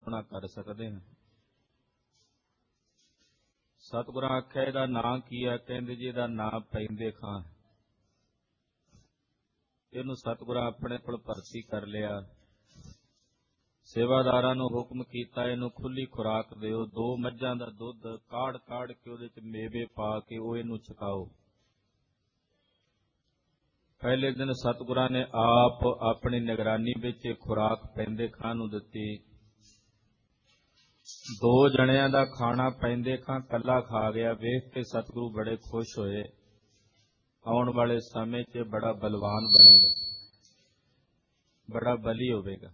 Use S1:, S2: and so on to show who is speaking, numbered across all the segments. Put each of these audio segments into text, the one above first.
S1: ਕਲਪਨਾ ਕਰ ਸਕਦੇ ਹਾਂ। ਸਤਿਗੁਰਾਂ ਆਖਿਆ ਇਹਦਾ ਨਾਂ ਕੀ ਹੈ? ਕਹਿੰਦੇ ਜੀ ਇਹਦਾ ਨਾਂ ਪੈਂਦੇ ਖਾਂ। ਇਹਨੂੰ ਸਤਿਗੁਰਾਂ ਆਪਣੇ ਕੋਲ ਭਰਤੀ ਕਰ ਲਿਆ। ਸੇਵਾਦਾਰਾਂ ਨੂੰ ਹੁਕਮ ਕੀਤਾ ਇਹਨੂੰ ਖੁੱਲੀ ਖੁਰਾਕ ਦਿਓ। 2 ਮੱਝਾਂ ਦਾ ਦੁੱਧ ਕਾੜ ਕਾੜ ਕੇ ਉਹਦੇ ਚ ਮੇਵੇ ਪਾ ਕੇ ਉਹ ਇਹਨੂੰ ਛਕਾਓ। ਪਹਿਲੇ ਦਿਨ ਸਤਿਗੁਰਾਂ ਨੇ ਆਪ ਆਪਣੀ ਨਿਗਰਾਨੀ ਵਿੱਚ ਇਹ ਖੁਰਾਕ ਪੈਂਦੇ ਖਾਂ ਨੂੰ ਦਿੱਤੀ। 2 ਜਣਿਆਂ ਦਾ ਖਾਣਾ ਪੈਂਦੇ ਖਾਂ ਕੱਲਾ ਖਾ ਗਿਆ। ਵੇਖ ਕੇ ਸਤਿਗੁਰੂ ਬੜੇ ਖੁਸ਼ ਹੋਏ। ਆਉਣ ਵਾਲੇ ਸਮੇਂ 'ਚ ਬੜਾ ਬਲਵਾਨ ਬਣੇਗਾ, ਬੜਾ ਬਲੀ ਹੋਵੇਗਾ।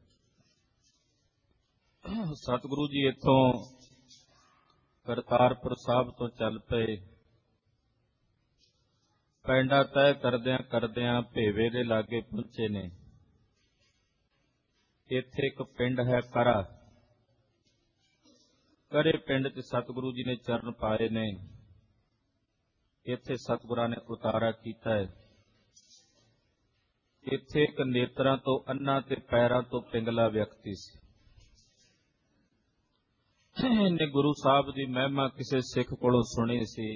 S1: ਸਤਿਗੁਰੂ ਜੀ ਇੱਥੋਂ ਕਰਤਾਰਪੁਰ ਸਾਹਿਬ ਤੋਂ ਚੱਲ ਪਏ। ਪੈਂਡਾ ਤੈਅ ਕਰਦਿਆਂ ਕਰਦਿਆਂ ਭੇਵੇ ਦੇ ਲਾਗੇ ਪਹੁੰਚੇ ਨੇ। ਇੱਥੇ ਇੱਕ ਪਿੰਡ ਹੈ ਕਰਾ। ਕਰੇ ਪਿੰਡ 'ਚ ਸਤਿਗੁਰੂ ਜੀ ਨੇ ਚਰਨ ਪਾਏ ਨੇ। ਇੱਥੇ ਸਤਿਗੁਰਾਂ ਨੇ ਉਤਾਰਾ ਕੀਤਾ ਹੈ। ਇੱਥੇ ਇੱਕ ਨੇਤਰਾਂ ਤੋਂ ਅੰਨਾ ਤੇ ਪੈਰਾਂ ਤੋਂ ਪਿੰਗਲਾ ਵਿਅਕਤੀ ਸੀ। ਇਹਨੇ ਗੁਰੂ ਸਾਹਿਬ ਦੀ ਮਹਿਮਾ ਕਿਸੇ ਸਿੱਖ ਕੋਲੋਂ ਸੁਣੀ ਸੀ।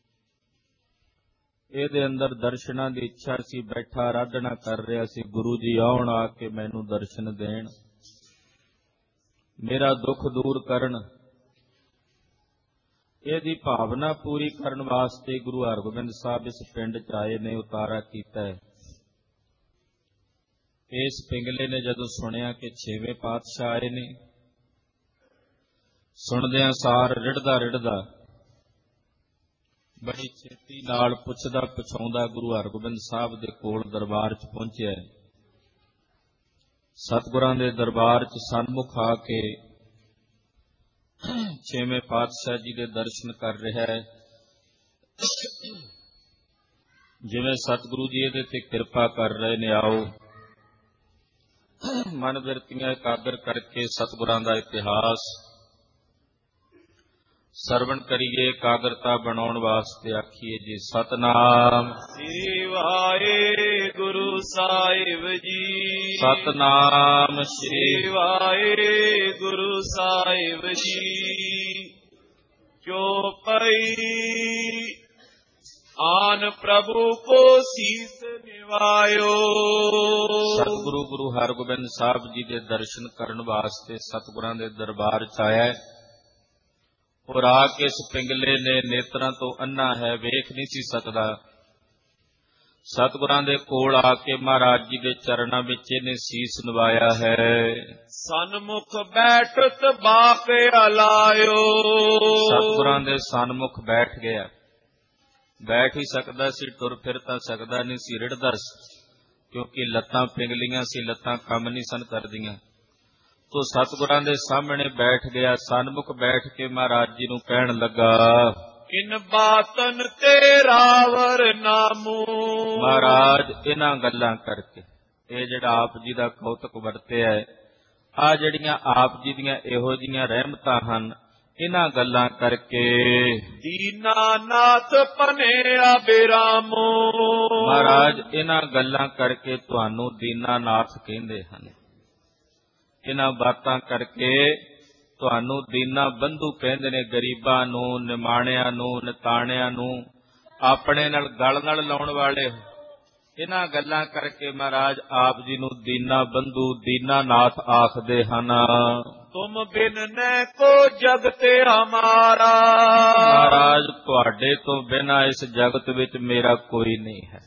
S1: ਇਹਦੇ ਅੰਦਰ ਦਰਸ਼ਨਾਂ ਦੀ ਇੱਛਾ ਸੀ। ਬੈਠਾ ਆਰਾਧਨਾ ਕਰ ਰਿਹਾ ਸੀ, ਗੁਰੂ ਜੀ ਆਉਣ, ਆ ਕੇ ਮੈਨੂੰ ਦਰਸ਼ਨ ਦੇਣ, ਮੇਰਾ ਦੁੱਖ ਦੂਰ ਕਰਨ। ਇਹਦੀ ਭਾਵਨਾ ਪੂਰੀ ਕਰਨ ਵਾਸਤੇ ਗੁਰੂ ਹਰਗੋਬਿੰਦ ਸਾਹਿਬ ਇਸ ਪਿੰਡ 'ਚ ਆਏ ਨੇ, ਉਤਾਰਾ ਕੀਤਾ ਹੈ। ਇਸ ਪਿੰਗਲੇ ਨੇ ਜਦੋਂ ਸੁਣਿਆ ਕਿ 6ਵੇਂ ਪਾਤਸ਼ਾਹ ਆਏ ਨੇ, ਸੁਣਦਿਆਂ ਸਾਰ ਰਿੜਦਾ ਰਿੜਦਾ ਬੜੀ ਛੇਤੀ ਨਾਲ ਪੁੱਛਦਾ ਪੁਛਾਉਂਦਾ ਗੁਰੂ ਹਰਗੋਬਿੰਦ ਸਾਹਿਬ ਦੇ ਕੋਲ ਦਰਬਾਰ 'ਚ ਪਹੁੰਚਿਆ। ਸਤਿਗੁਰਾਂ ਦੇ ਦਰਬਾਰ 'ਚ ਸਨਮੁਖ ਆ ਕੇ 6ਵੇਂ ਪਾਤਸ਼ਾਹ ਜੀ ਦੇ ਦਰਸ਼ਨ ਕਰ ਰਿਹਾ ਹੈ। ਜਿਵੇਂ ਸਤਿਗੁਰੂ ਜੀ ਇਹਦੇ ਤੇ ਕਿਰਪਾ ਕਰ ਰਹੇ ਨੇ, ਆਓ ਮਨ ਬਿਰਤੀਆਂ ਇਕਾਗਰ ਕਰਕੇ ਸਤਿਗੁਰਾਂ ਦਾ ਇਤਿਹਾਸ ਸਰਵਣ ਕਰੀਏ। ਇਕਾਗਰਤਾ ਬਣਾਉਣ ਵਾਸਤੇ ਆਖੀਏ ਜੀ ਸਤਿਨਾਮ
S2: ਸ੍ਰੀ ਵਾਹਿਗੁਰੂ ਸਾਹਿਬ ਜੀ।
S1: ਸਤਿਨਾਮ
S2: ਸ੍ਰੀ ਵਾਹਿਗੁਰੂ ਸਾਹਿਬ ਜੀ। ਜੋ ਪਈ ਆਨ ਪ੍ਰਭੂ ਕੋ ਸੀਸ ਨਿਵਾਇਓ।
S1: ਸਤਿਗੁਰੂ ਗੁਰੂ ਹਰਗੋਬਿੰਦ ਸਾਹਿਬ ਜੀ ਦੇ ਦਰਸ਼ਨ ਕਰਨ ਵਾਸਤੇ ਸਤਿਗੁਰਾਂ ਦੇ ਦਰਬਾਰ 'ਚ ਆਇਆ। ਔਰ ਆ ਕੇ ਇਸ ਪਿੰਗਲੇ ਨੇ ਨੇਤਰਾਂ ਤੋਂ ਅੰਨਾ ਹੈ, ਵੇਖ ਨਹੀਂ ਸੀ ਸਕਦਾ। ਸਤਿਗੁਰਾਂ ਦੇ ਕੋਲ ਆ ਕੇ ਮਹਾਰਾਜ ਜੀ ਦੇ ਚਰਨਾਂ ਵਿੱਚ ਇਹਨੇ ਸੀਸ ਨਵਾਇਆ ਹੈ।
S2: ਸਨਮੁਖ ਬੈਠਤ ਬਾਕ ਅਲਾਇਓ।
S1: ਸਤਿਗੁਰਾਂ ਦੇ ਸਨਮੁਖ ਬੈਠ ਗਿਆ। ਬੈਠ ਹੀ ਸਕਦਾ ਸੀ, ਤੁਰ ਫਿਰ ਤਾਂ ਸਕਦਾ ਨਹੀਂ ਸੀ, ਰਿੜਦਾ ਸੀ, ਕਿਉਂਕਿ ਲੱਤਾਂ ਪਿੰਗਲੀਆਂ ਸੀ, ਲੱਤਾਂ ਕੰਮ ਨਹੀਂ ਸਨ ਕਰਦੀਆਂ। ਤੋ ਸਤਿਗੁਰਾਂ ਦੇ ਸਾਹਮਣੇ ਬੈਠ ਗਿਆ। ਸਨਮੁਖ ਬੈਠ ਕੇ ਮਹਾਰਾਜ ਜੀ ਨੂੰ ਕਹਿਣ ਲੱਗਾ,
S2: ਇਨ ਬਾਤਨ ਤੇ ਰਾਵਰ ਨਾਮੂ।
S1: ਮਹਾਰਾਜ ਇਹਨਾਂ ਗੱਲਾਂ ਕਰਕੇ, ਇਹ ਜਿਹੜਾ ਆਪ ਜੀ ਦਾ ਕੌਤਕ ਵਰਤਿਆ ਹੈ, ਆ ਜਿਹੜੀਆਂ ਆਪ ਜੀ ਦੀਆਂ ਇਹੋ ਜਿਹੀਆਂ ਰਹਿਮਤਾਂ ਹਨ, ਇਹਨਾਂ ਗੱਲਾਂ ਕਰਕੇ
S2: ਦੀਨਾਨਾਥ ਭਨਿਆ ਬਿਰਾਮੋ।
S1: ਮਹਾਰਾਜ ਇਹਨਾਂ ਗੱਲਾਂ ਕਰਕੇ ਤੁਹਾਨੂੰ ਦੀਨਾਨਾਥ ਕਹਿੰਦੇ ਹਨ। ਇਹਨਾਂ ਬਾਤਾਂ ਕਰਕੇ ਤੁਹਾਨੂੰ ਦੀਨਾ ਬੰਧੂ ਕਹਿੰਦੇ ਨੇ। ਗਰੀਬਾਂ ਨੂੰ, ਨਿਮਾਣਿਆਂ ਨੂੰ, ਨਿਤਾਣਿਆਂ ਨੂੰ, ਆਪਣੇ ਨਾਲ ਗਲ ਨਾਲ ਲਾਉਣ ਵਾਲੇ, ਇਹਨਾਂ ਗੱਲਾਂ ਕਰਕੇ ਮਹਾਰਾਜ ਆਪ ਜੀ ਨੂੰ ਦੀਨਾ ਬੰਧੂ, ਦੀਨਾਨਾਥ ਆਖਦੇ ਹਨ।
S2: ਤੁਮ ਬਿਨ ਨੈ ਕੋ ਜਗਤ ਹਮਾਰਾ।
S1: ਮਹਾਰਾਜ ਤੁਹਾਡੇ ਤੋਂ ਬਿਨਾਂ ਇਸ ਜਗਤ ਵਿੱਚ ਮੇਰਾ ਕੋਈ ਨਹੀਂ ਹੈ।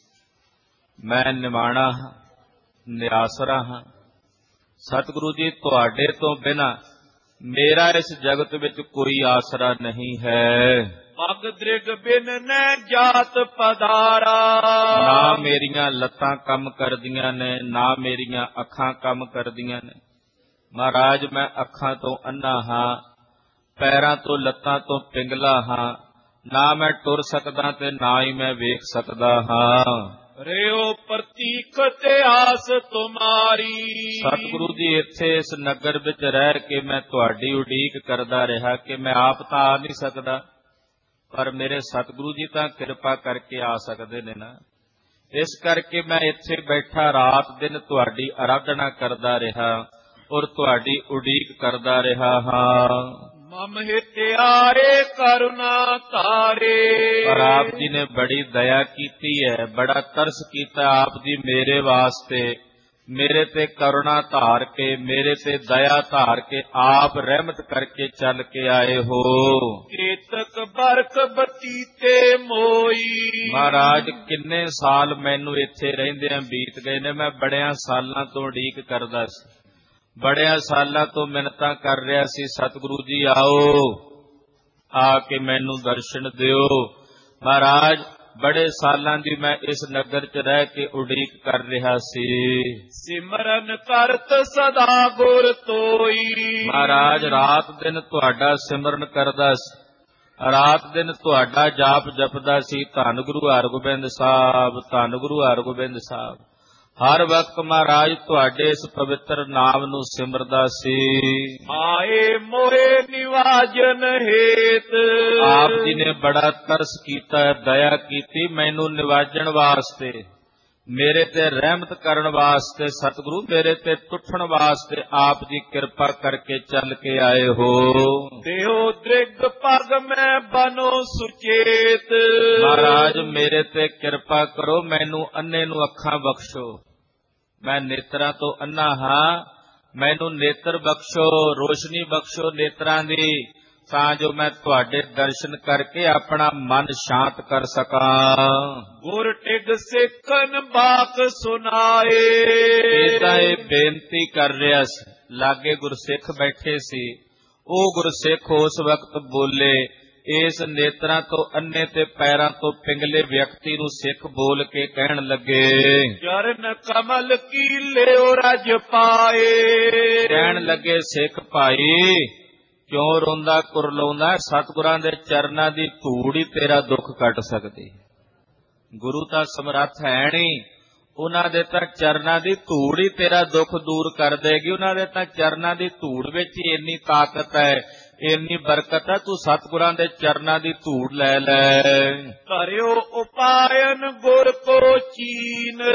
S1: ਮੈਂ ਨਿਮਾਣਾ ਹਾਂ, ਨਿਆਸਰਾ ਹਾਂ। ਸਤਿਗੁਰੂ ਜੀ ਤੁਹਾਡੇ ਤੋਂ ਬਿਨਾਂ ਮੇਰਾ ਇਸ ਜਗਤ ਵਿੱਚ ਕੋਈ ਆਸਰਾ ਨਹੀਂ ਹੈ।
S2: ਪਗ ਦ੍ਰਿਗ ਬਿਨ ਨੈ ਜਾਤ ਪਧਾਰਾ।
S1: ਨਾ ਮੇਰੀਆਂ ਲੱਤਾਂ ਕੰਮ ਕਰਦੀਆਂ ਨੇ, ਨਾ ਮੇਰੀਆਂ ਅੱਖਾਂ ਕੰਮ ਕਰਦੀਆਂ ਨੇ। ਮਹਾਰਾਜ ਮੈਂ ਅੱਖਾਂ ਤੋਂ ਅੰਨਾ ਹਾਂ, ਪੈਰਾਂ ਤੋਂ ਲੱਤਾਂ ਤੋਂ ਪਿੰਗਲਾ ਹਾਂ। ਨਾ ਮੈਂ ਟੁਰ ਸਕਦਾ ਤੇ ਨਾ ਹੀ ਮੈਂ ਵੇਖ ਸਕਦਾ ਹਾਂ।
S2: ਰਿਓ ਪ੍ਰਤੀਕ ਤੇ ਆਸ ਤੁਮਾਰੀ।
S1: ਸਤਿਗੁਰੂ ਜੀ ਇੱਥੇ ਇਸ ਨਗਰ ਵਿੱਚ ਰਹਿ ਕੇ ਮੈਂ ਤੁਹਾਡੀ ਉਡੀਕ ਕਰਦਾ ਰਿਹਾ ਕਿ ਮੈਂ ਆਪ ਤਾਂ ਆ ਨਹੀਂ ਸਕਦਾ, ਪਰ ਮੇਰੇ ਸਤਿਗੁਰੂ ਜੀ ਤਾਂ ਕਿਰਪਾ ਕਰਕੇ ਆ ਸਕਦੇ ਨੇ ਨਾ। ਇਸ ਕਰਕੇ ਮੈਂ ਇੱਥੇ ਬੈਠਾ ਰਾਤ ਦਿਨ ਤੁਹਾਡੀ ਆਰਾਧਨਾ ਕਰਦਾ ਰਿਹਾ। ਔਰ ਤੁਹਾਡੀ ਉਡੀਕ ਕਰਦਾ ਰਿਹਾ ਹਾਂ।
S2: ਮਮ ਹਿਤ ਆਏ ਕਰੁਣਾ ਧਾਰੇ।
S1: ਪਰ ਆਪ ਜੀ ਨੇ ਬੜੀ ਦਇਆ ਕੀਤੀ ਹੈ, ਬੜਾ ਤਰਸ ਕੀਤਾ ਆਪ ਜੀ ਮੇਰੇ ਵਾਸਤੇ, ਮੇਰੇ ਤੇ ਕਰੁਣਾ ਧਾਰ ਕੇ, ਮੇਰੇ ਤੇ ਦਇਆ ਧਾਰ ਕੇ ਆਪ ਰਹਿਮਤ ਕਰਕੇ ਚੱਲ ਕੇ ਆਏ ਹੋ।
S2: ਕੇਤਕ ਬਰਖ ਬਤੀਤੇ ਮੋਈ।
S1: ਮਹਾਰਾਜ ਕਿੰਨੇ ਸਾਲ ਮੈਨੂੰ ਇੱਥੇ ਰਹਿੰਦਿਆਂ ਬੀਤ ਗਏ ਨੇ, ਮੈਂ ਬੜਿਆਂ ਸਾਲਾਂ ਤੋਂ ਉਡੀਕ ਕਰਦਾ ਸੀ, ਬੜਿਆਂ ਸਾਲਾਂ ਤੋਂ ਮਿੰਨਤਾਂ ਕਰ ਰਿਹਾ ਸੀ, ਸਤਿਗੁਰੂ ਜੀ ਆਓ, ਆ ਕੇ ਮੈਨੂੰ ਦਰਸ਼ਨ ਦਿਓ। ਮਹਾਰਾਜ ਬੜੇ ਸਾਲਾਂ ਦੀ ਮੈਂ ਇਸ ਨਗਰ 'ਚ ਰਹਿ ਕੇ ਉਡੀਕ ਕਰ ਰਿਹਾ ਸੀ।
S2: ਸਿਮਰਨ ਕਰਤ ਸਦਾ ਗੁਰ ਤੋਈ।
S1: ਮਹਾਰਾਜ ਰਾਤ ਦਿਨ ਤੁਹਾਡਾ ਸਿਮਰਨ ਕਰਦਾ ਸੀ, ਰਾਤ ਦਿਨ ਤੁਹਾਡਾ ਜਾਪ ਜਪਦਾ ਸੀ। ਧੰਨ ਗੁਰੂ ਹਰਗੋਬਿੰਦ ਸਾਹਿਬ, ਧੰਨ ਗੁਰੂ ਹਰਗੋਬਿੰਦ ਸਾਹਿਬ। ਹਰ ਵਕਤ ਮਹਾਰਾਜ ਤੁਹਾਡੇ ਇਸ ਪਵਿੱਤਰ ਨਾਮ ਨੂੰ ਸਿਮਰਦਾ ਸੀ।
S2: ਆਏ ਮੋਏ ਨਿਵਾਜਨ ਹੇਤ।
S1: ਆਪ ਜੀ ਨੇ ਬੜਾ ਤਰਸ ਕੀਤਾ, ਦਇਆ ਕੀਤੀ ਮੈਨੂੰ ਨਿਵਾਜਣ ਵਾਸਤੇ, ਮੇਰੇ ਤੇ ਰਹਿਮਤ ਕਰਨ ਵਾਸਤੇ। ਸਤਿਗੁਰੂ ਮੇਰੇ ਤੇ ਟੁੱਟਣ ਵਾਸਤੇ ਆਪ ਜੀ ਕਿਰਪਾ ਕਰਕੇ ਚੱਲ ਕੇ ਆਏ ਹੋ।
S2: ਦੇਹੋ ਦ੍ਰਿਗ ਪਗ ਮੈਂ ਬਨੋ ਸੁਚੇਤ।
S1: ਮਹਾਰਾਜ ਮੇਰੇ ਤੇ ਕਿਰਪਾ ਕਰੋ, ਮੈਨੂੰ ਅੰਨੇ ਨੂੰ ਅੱਖਾਂ ਬਖਸ਼ੋ, ਮੈਂ ਨੇਤਰਾਂ ਤੋਂ ਅੰਨਾ ਹਾਂ, ਮੈਨੂੰ ਨੇਤਰ ਬਖਸ਼ੋ, ਰੋਸ਼ਨੀ ਬਖਸ਼ੋ ਨੇਤਰਾਂ ਦੀ, ਤਾਂ ਜੋ ਮੈਂ ਤੁਹਾਡੇ ਦਰਸ਼ਨ ਕਰਕੇ ਆਪਣਾ ਮਨ ਸ਼ਾਂਤ ਕਰ ਸਕਾਂ।
S2: ਗੁਰ ਟਿਗ ਸਿੱਖਨ ਬਾਕ ਸੁਨਾਏ।
S1: ਏਦਾਂ ਇਹ ਬੇਨਤੀ ਕਰ ਰਿਹਾ ਸੀ, ਲਾਗੇ ਗੁਰਸਿੱਖ ਬੈਠੇ ਸੀ। ਉਹ ਗੁਰਸਿੱਖ ਉਸ ਵਕਤ ਬੋਲੇ, ਇਸ ਨੇਤਰਾਂ ਤੋਂ ਅੰਨੇ ਤੇ ਪੈਰਾਂ ਤੋਂ ਪਿੰਗਲੇ ਵਿਅਕਤੀ ਨੂੰ ਸਿੱਖ ਬੋਲ ਕੇ ਕਹਿਣ ਲੱਗੇ,
S2: ਚਰਨ ਕਮਲ ਕੀ ਲਿਓ ਰਜ ਪਾਏ।
S1: ਕਹਿਣ ਲੱਗੇ, ਸਿੱਖ ਭਾਈ ਕਿਉਂ ਰੋਂਦਾ ਕੁਰਲਾਉਂਦਾ, ਸਤਿਗੁਰਾਂ ਦੇ ਚਰਨਾਂ ਦੀ ਧੂੜ ਹੀ ਤੇਰਾ ਦੁੱਖ ਕੱਟ ਸਕਦੀ। ਗੁਰੂ ਤਾਂ ਸਮਰੱਥ ਹੈ ਨਹੀਂ, ਉਹਨਾਂ ਦੇ ਤਾਂ ਚਰਨਾਂ ਦੀ ਧੂੜ ਹੀ ਤੇਰਾ ਦੁੱਖ ਦੂਰ ਕਰ ਦੇਗੀ। ਉਹਨਾਂ ਦੇ ਤਾਂ ਚਰਨਾਂ ਦੀ ਧੂੜ ਵਿੱਚ ਹੀ ਇੰਨੀ ਤਾਕਤ ਹੈ, ਇੰਨੀ ਬਰਕਤ ਹੈ, ਤੂੰ ਸਤਿਗੁਰਾਂ ਦੇ ਚਰਨਾਂ ਦੀ ਧੂੜ ਲੈ ਲੈ।
S2: ਧਰਿਓ ਉਪਾਇਨ ਗੁਰ ਕੋ ਚੀਨ।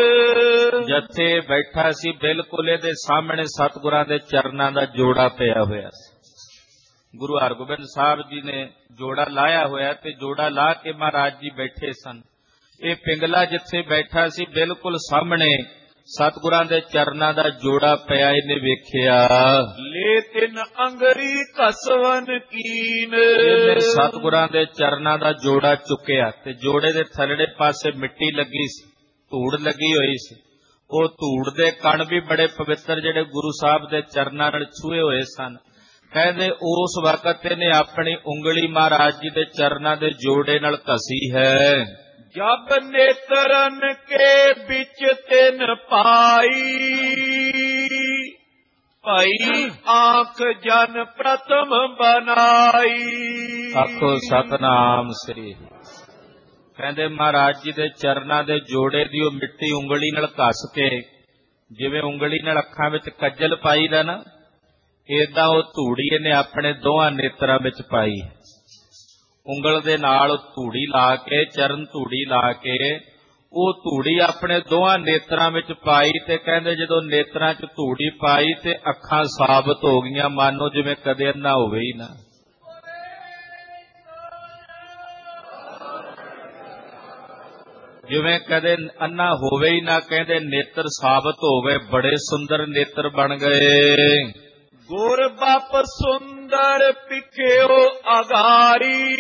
S1: ਜਿੱਥੇ ਬੈਠਾ ਸੀ ਬਿਲਕੁਲ ਇਹਦੇ ਸਾਹਮਣੇ ਸਤਿਗੁਰਾਂ ਦੇ ਚਰਨਾਂ ਦਾ ਜੋੜਾ ਪਿਆ ਹੋਇਆ ਸੀ। ਗੁਰੂ ਹਰਗੋਬਿੰਦ ਸਾਹਿਬ ਜੀ ਨੇ ਜੋੜਾ ਲਾਇਆ ਹੋਇਆ ਤੇ ਜੋੜਾ ਲਾ ਕੇ ਮਹਾਰਾਜ ਜੀ ਬੈਠੇ ਸਨ। ਇਹ ਪਿੰਗਲਾ ਜਿੱਥੇ ਬੈਠਾ ਸੀ ਬਿਲਕੁਲ ਸਾਹਮਣੇ ਸਤਿਗੁਰਾਂ ਦੇ ਚਰਨਾਂ ਦਾ ਜੋੜਾ ਪਿਆ, ਇਹਨੇ ਵੇਖਿਆ।
S2: ਲੈ ਤਿਨ ਅੰਗਰੀ ਕਸਵਨ ਕੀਨ।
S1: ਇਹਨੇ ਸਤਿਗੁਰਾਂ ਦੇ ਚਰਨਾਂ ਦਾ ਜੋੜਾ ਚੁੱਕਿਆ ਤੇ ਜੋੜੇ ਦੇ ਥੱਲੜੇ ਪਾਸੇ ਮਿੱਟੀ ਲੱਗੀ ਸੀ, ਧੂੜ ਲੱਗੀ ਹੋਈ ਸੀ। ਉਹ ਧੂੜ ਦੇ ਕਣ ਵੀ ਬੜੇ ਪਵਿੱਤਰ ਜਿਹੜੇ ਗੁਰੂ ਸਾਹਿਬ ਦੇ ਚਰਨਾਂ ਨਾਲ ਛੂਏ ਹੋਏ ਸਨ। ਕਹਿੰਦੇ ਉਸ ਵਕਤ ਇਹਨੇ ਆਪਣੀ ਉਂਗਲੀ ਮਹਾਰਾਜ ਜੀ ਦੇ ਚਰਨਾਂ ਦੇ ਜੋੜੇ ਨਾਲ ਘਸੀ ਹੈ।
S2: ਜਬ ਨੇਤਰਨ ਕੇ ਵਿੱਚ ਤਿਨ ਪਾਈ। ਭਈ ਆਂਖ ਜਨ ਪ੍ਰਥਮ ਬਨਾਈ।
S1: ਆਖੋ ਸਤਨਾਮ ਸ੍ਰੀ। ਕਹਿੰਦੇ ਮਹਾਰਾਜ ਜੀ ਦੇ ਚਰਨਾਂ ਦੇ ਜੋੜੇ ਦੀ ਉਹ ਮਿੱਟੀ ਉਂਗਲੀ ਨਾਲ ਘਸ ਕੇ, ਜਿਵੇਂ ਉਂਗਲੀ ਨਾਲ ਅੱਖਾਂ ਵਿੱਚ ਕੱਜਲ ਪਾਈ ਦਾ ਨਾ, ਏਦਾਂ ਉਹ ਧੂੜੀ ਇਹਨੇ ਆਪਣੇ ਦੋਹਾਂ ਨੇਤਰਾਂ ਵਿੱਚ ਪਾਈ। ਉਂਗਲ ਦੇ ਨਾਲ ਧੂੜੀ ਲਾ ਕੇ, ਚਰਨ ਧੂੜੀ ਲਾ ਕੇ, ਉਹ ਧੂੜੀ ਆਪਣੇ ਦੋਹਾਂ ਨੇਤਰਾਂ ਵਿੱਚ ਪਾਈ। ਤੇ ਕਹਿੰਦੇ ਜਦੋਂ ਨੇਤਰਾਂ 'ਚ ਧੂੜੀ ਪਾਈ ਤੇ ਅੱਖਾਂ ਸਾਬਤ ਹੋ ਗਈਆਂ, ਮਾਨੋ ਜਿਵੇਂ ਕਦੇ ਅੰਨਾ ਹੋਵੇ ਹੀ ਨਾ। ਜਿਵੇਂ ਕਦੇ ਅੰਨਾ ਹੋਵੇ ਹੀ ਨਾ। ਕਹਿੰਦੇ ਨੇਤਰ ਸਾਬਤ ਹੋ ਗਏ, ਬੜੇ ਸੁੰਦਰ ਨੇਤਰ ਬਣ ਗਏ।
S2: ਗੁਰ ਬਾਪ ਸੁੰਦਰ ਪਿਖਿਓ ਅਗਾਰੀ।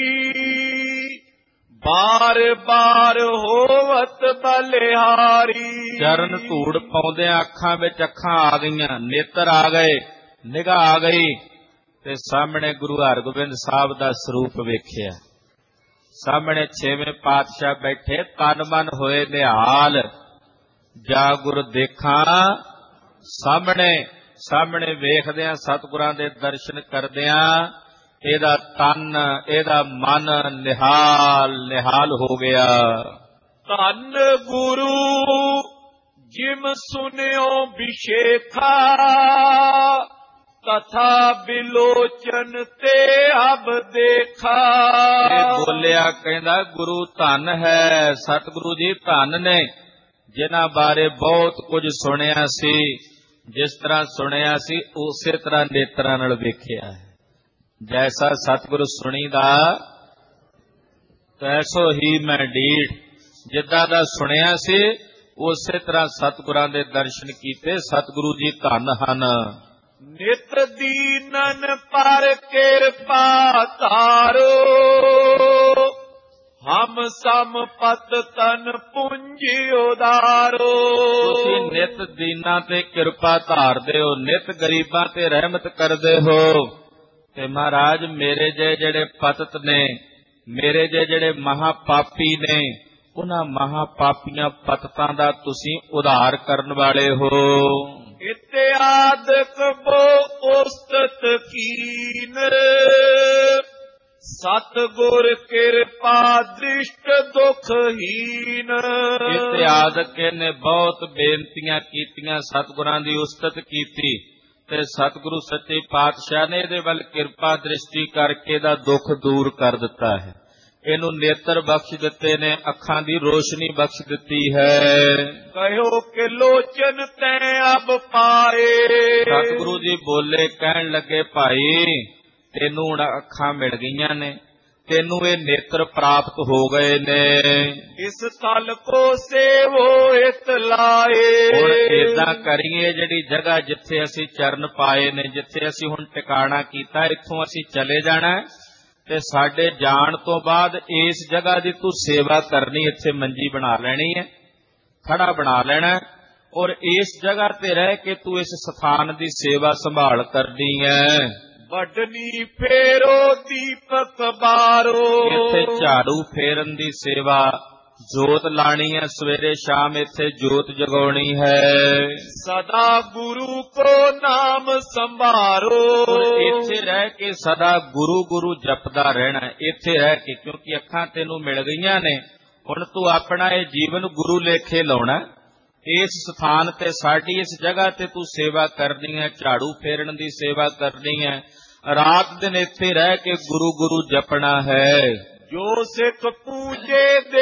S2: ਬਾਰ ਬਾਰ ਹੋਵਤ ਬਲਿਹਾਰੀ।
S1: ਚਰਨ ਧੂੜ ਪਾਉਂਦਿਆਂ ਅੱਖਾਂ ਵਿੱਚ ਅੱਖਾਂ ਆ ਗਈਆਂ, ਨੇਤਰ ਆ ਗਏ, ਨਿਗਾਹ ਆ ਗਈ ਤੇ ਸਾਹਮਣੇ ਗੁਰੂ ਹਰਗੋਬਿੰਦ ਸਾਹਿਬ ਦਾ ਸਰੂਪ ਵੇਖਿਆ। ਸਾਹਮਣੇ ਛੇਵੇਂ ਪਾਤਸ਼ਾਹ ਬੈਠੇ, ਤਨ ਮਨ ਹੋਏ ਨਿਹਾਲ। ਜਾ ਗੁਰ ਦੇਖਾਂ ਸਾਹਮਣੇ ਵੇਖਦਿਆਂ, ਸਤਿਗੁਰਾਂ ਦੇ ਦਰਸ਼ਨ ਕਰਦਿਆਂ ਇਹਦਾ ਤਨ, ਇਹਦਾ ਮਨ ਨਿਹਾਲ ਹੋ ਗਿਆ।
S2: ਧੰਨ ਗੁਰੂ ਜਿਮ ਸੁਨਿਓ ਵਿਸ਼ੇਖਾ। ਤਥਾ ਬਿਲੋਚਨ ਤੇ ਅਬ ਦੇਖਾ।
S1: ਇਹ ਬੋਲਿਆ, ਕਹਿੰਦਾ ਗੁਰੂ ਧੰਨ ਹੈ, ਸਤਿਗੁਰੂ ਜੀ ਧੰਨ ਨੇ, ਜਿਨ੍ਹਾਂ ਬਾਰੇ ਬਹੁਤ ਕੁਝ ਸੁਣਿਆ ਸੀ, ਜਿਸ ਤਰ੍ਹਾਂ ਸੁਣਿਆ ਸੀ ਉਸੇ ਤਰ੍ਹਾਂ ਨੇਤਰਾਂ ਨਾਲ ਵੇਖਿਆ ਹੈ। ਜੈਸਾ ਸਤਿਗੁਰੂ ਸੁਣੀਦਾ ਤੈਸੋ ਹੀ ਮੈਂ ਡੀਠ। ਜਿੱਦਾਂ ਦਾ ਸੁਣਿਆ ਸੀ ਉਸੇ ਤਰ੍ਹਾਂ ਸਤਿਗੁਰਾਂ ਦੇ ਦਰਸ਼ਨ ਕੀਤੇ। ਸਤਿਗੁਰੂ ਜੀ ਧੰਨ ਹਨ।
S2: ਨਿਤ ਦੀਨਨ ਪਰ ਕਿਰਪਾ ਧਾਰੋ, ਹਮ ਸੰਪਤ ਤਨ ਪੁੰਜ ਉਦਾਰੋ।
S1: ਤੁਸੀਂ ਨਿਤ ਦੀਨਾਂ ਤੇ ਕਿਰਪਾ ਧਾਰਦੇ ਹੋ, ਨਿਤ ਗਰੀਬਾਂ ਤੇ ਰਹਿਮਤ ਕਰਦੇ ਹੋ। ਤੇ ਮਹਾਰਾਜ ਮੇਰੇ ਜਿਹੜੇ ਪਤਿਤ ਨੇ, ਮੇਰੇ ਜਿਹੜੇ ਮਹਾਪਾਪੀ ਨੇ, ਉਹਨਾਂ ਮਹਾਪਾਪੀਆਂ ਪਤਿਤਾਂ ਦਾ ਤੁਸੀਂ ਉਧਾਰ ਕਰਨ ਵਾਲੇ ਹੋ।
S2: ਇਤਿਆਦਿਕ ਬੋ ਉਸਤਤ ਕੀਨ, ਸਤਿਗੁਰ ਕਿਰਪਾ ਦ੍ਰਿਸ਼ਟ ਦੁਖਹੀਨ।
S1: ਇਤਿਆਦਿਕ ਨੇ ਬਹੁਤ ਬੇਨਤੀਆਂ ਕੀਤੀਆਂ, ਸਤਿਗੁਰਾਂ ਦੀ ਉਸਤਤ ਕੀਤੀ ਤੇ ਸਤਿਗੁਰੂ ਸੱਚੇ ਪਾਤਸ਼ਾਹ ਨੇ ਇਹਦੇ ਵੱਲ ਕਿਰਪਾ ਦ੍ਰਿਸ਼ਟੀ ਕਰਕੇ ਇਹਦਾ ਦੁੱਖ ਦੂਰ ਕਰ ਦਿੱਤਾ ਹੈ। ਇਹਨੂੰ ਨੇਤਰ ਬਖਸ਼ ਦਿੱਤੇ ਨੇ, ਅੱਖਾਂ ਦੀ ਰੋਸ਼ਨੀ ਬਖਸ਼ ਦਿੱਤੀ ਹੈ।
S2: ਕਹਿਓ ਕਿ ਲੋਚਨ ਤੈ ਅਬ ਪਾਏ।
S1: ਸਤਿਗੁਰੂ ਜੀ ਬੋਲੇ, ਕਹਿਣ ਲੱਗੇ ਭਾਈ ਤੈਨੂੰ ਹੁਣ ਅੱਖਾਂ ਮਿਲ ਗਈਆਂ ਨੇ, ਤੈਨੂੰ ਇਹ ਨੇਤਰ ਪ੍ਰਾਪਤ ਹੋ ਗਏ ਨੇ।
S2: ਇਸ ਤਲ ਕੋ ਸੇਵੋ ਇਤ ਲਾਏ।
S1: ਹੁਣ ਏਦਾਂ ਕਰੀਏ, ਜਿਹੜੀ ਜਗ੍ਹਾ ਜਿੱਥੇ ਅਸੀਂ ਚਰਨ ਪਾਏ ਨੇ, ਜਿੱਥੇ ਅਸੀਂ ਹੁਣ ਟਿਕਾਣਾ ਕੀਤਾ, ਇੱਥੋਂ ਅਸੀਂ ਚਲੇ ਜਾਣਾ ਤੇ ਸਾਡੇ ਜਾਣ ਤੋਂ ਬਾਅਦ ਇਸ ਜਗ੍ਹਾ ਦੀ ਤੂੰ ਸੇਵਾ ਕਰਨੀ। ਇੱਥੇ ਮੰਜੀ ਬਣਾ ਲੈਣੀ ਹੈ, ਖੜਾ ਬਣਾ ਲੈਣਾ, ਔਰ ਇਸ ਜਗ੍ਹਾ ਤੇ ਰਹਿ ਕੇ ਤੂੰ ਇਸ ਸਥਾਨ ਦੀ ਸੇਵਾ ਸੰਭਾਲ ਕਰਨੀ ਹੈ।
S2: ਵੱਡਨੀ ਫੇਰੋ ਦੀਪਕ ਬਾਰੋ।
S1: ਇੱਥੇ ਝਾੜੂ ਫੇਰਨ ਦੀ ਸੇਵਾ, ਜੋਤ ਲਾਣੀ ਹੈ, ਸਵੇਰੇ ਸ਼ਾਮ ਇੱਥੇ ਜੋਤ ਜਗਾਉਣੀ ਹੈ।
S2: ਸਦਾ ਗੁਰੂ ਕੋ ਨਾਮ ਸੰਭਾਰੋ।
S1: ਇੱਥੇ ਰਹਿ ਕੇ ਸਦਾ ਗੁਰੂ ਗੁਰੂ ਜਪਦਾ ਰਹਿਣਾ ਇੱਥੇ ਰਹਿ ਕੇ, ਕਿਉਂਕਿ ਅੱਖਾਂ ਤੈਨੂੰ ਮਿਲ ਗਈਆਂ ਨੇ। ਹੁਣ ਤੂੰ ਆਪਣਾ ਇਹ ਜੀਵਨ ਗੁਰੂ ਲੇਖੇ ਲਾਉਣਾ। ਇਸ ਸਥਾਨ ਤੇ, ਸਾਡੀ ਇਸ ਜਗ੍ਹਾ ਤੇ ਤੂੰ ਸੇਵਾ ਕਰਨੀ ਹੈ, ਝਾੜੂ ਫੇਰਨ ਦੀ ਸੇਵਾ ਕਰਨੀ ਹੈ। ਰਾਤ ਦਿਨ ਇੱਥੇ ਰਹਿ ਕੇ ਗੁਰੂ ਗੁਰੂ ਜਪਣਾ ਹੈ।
S2: ਜੋ ਸਿੱਖ ਪੂਜੇ ਦੇ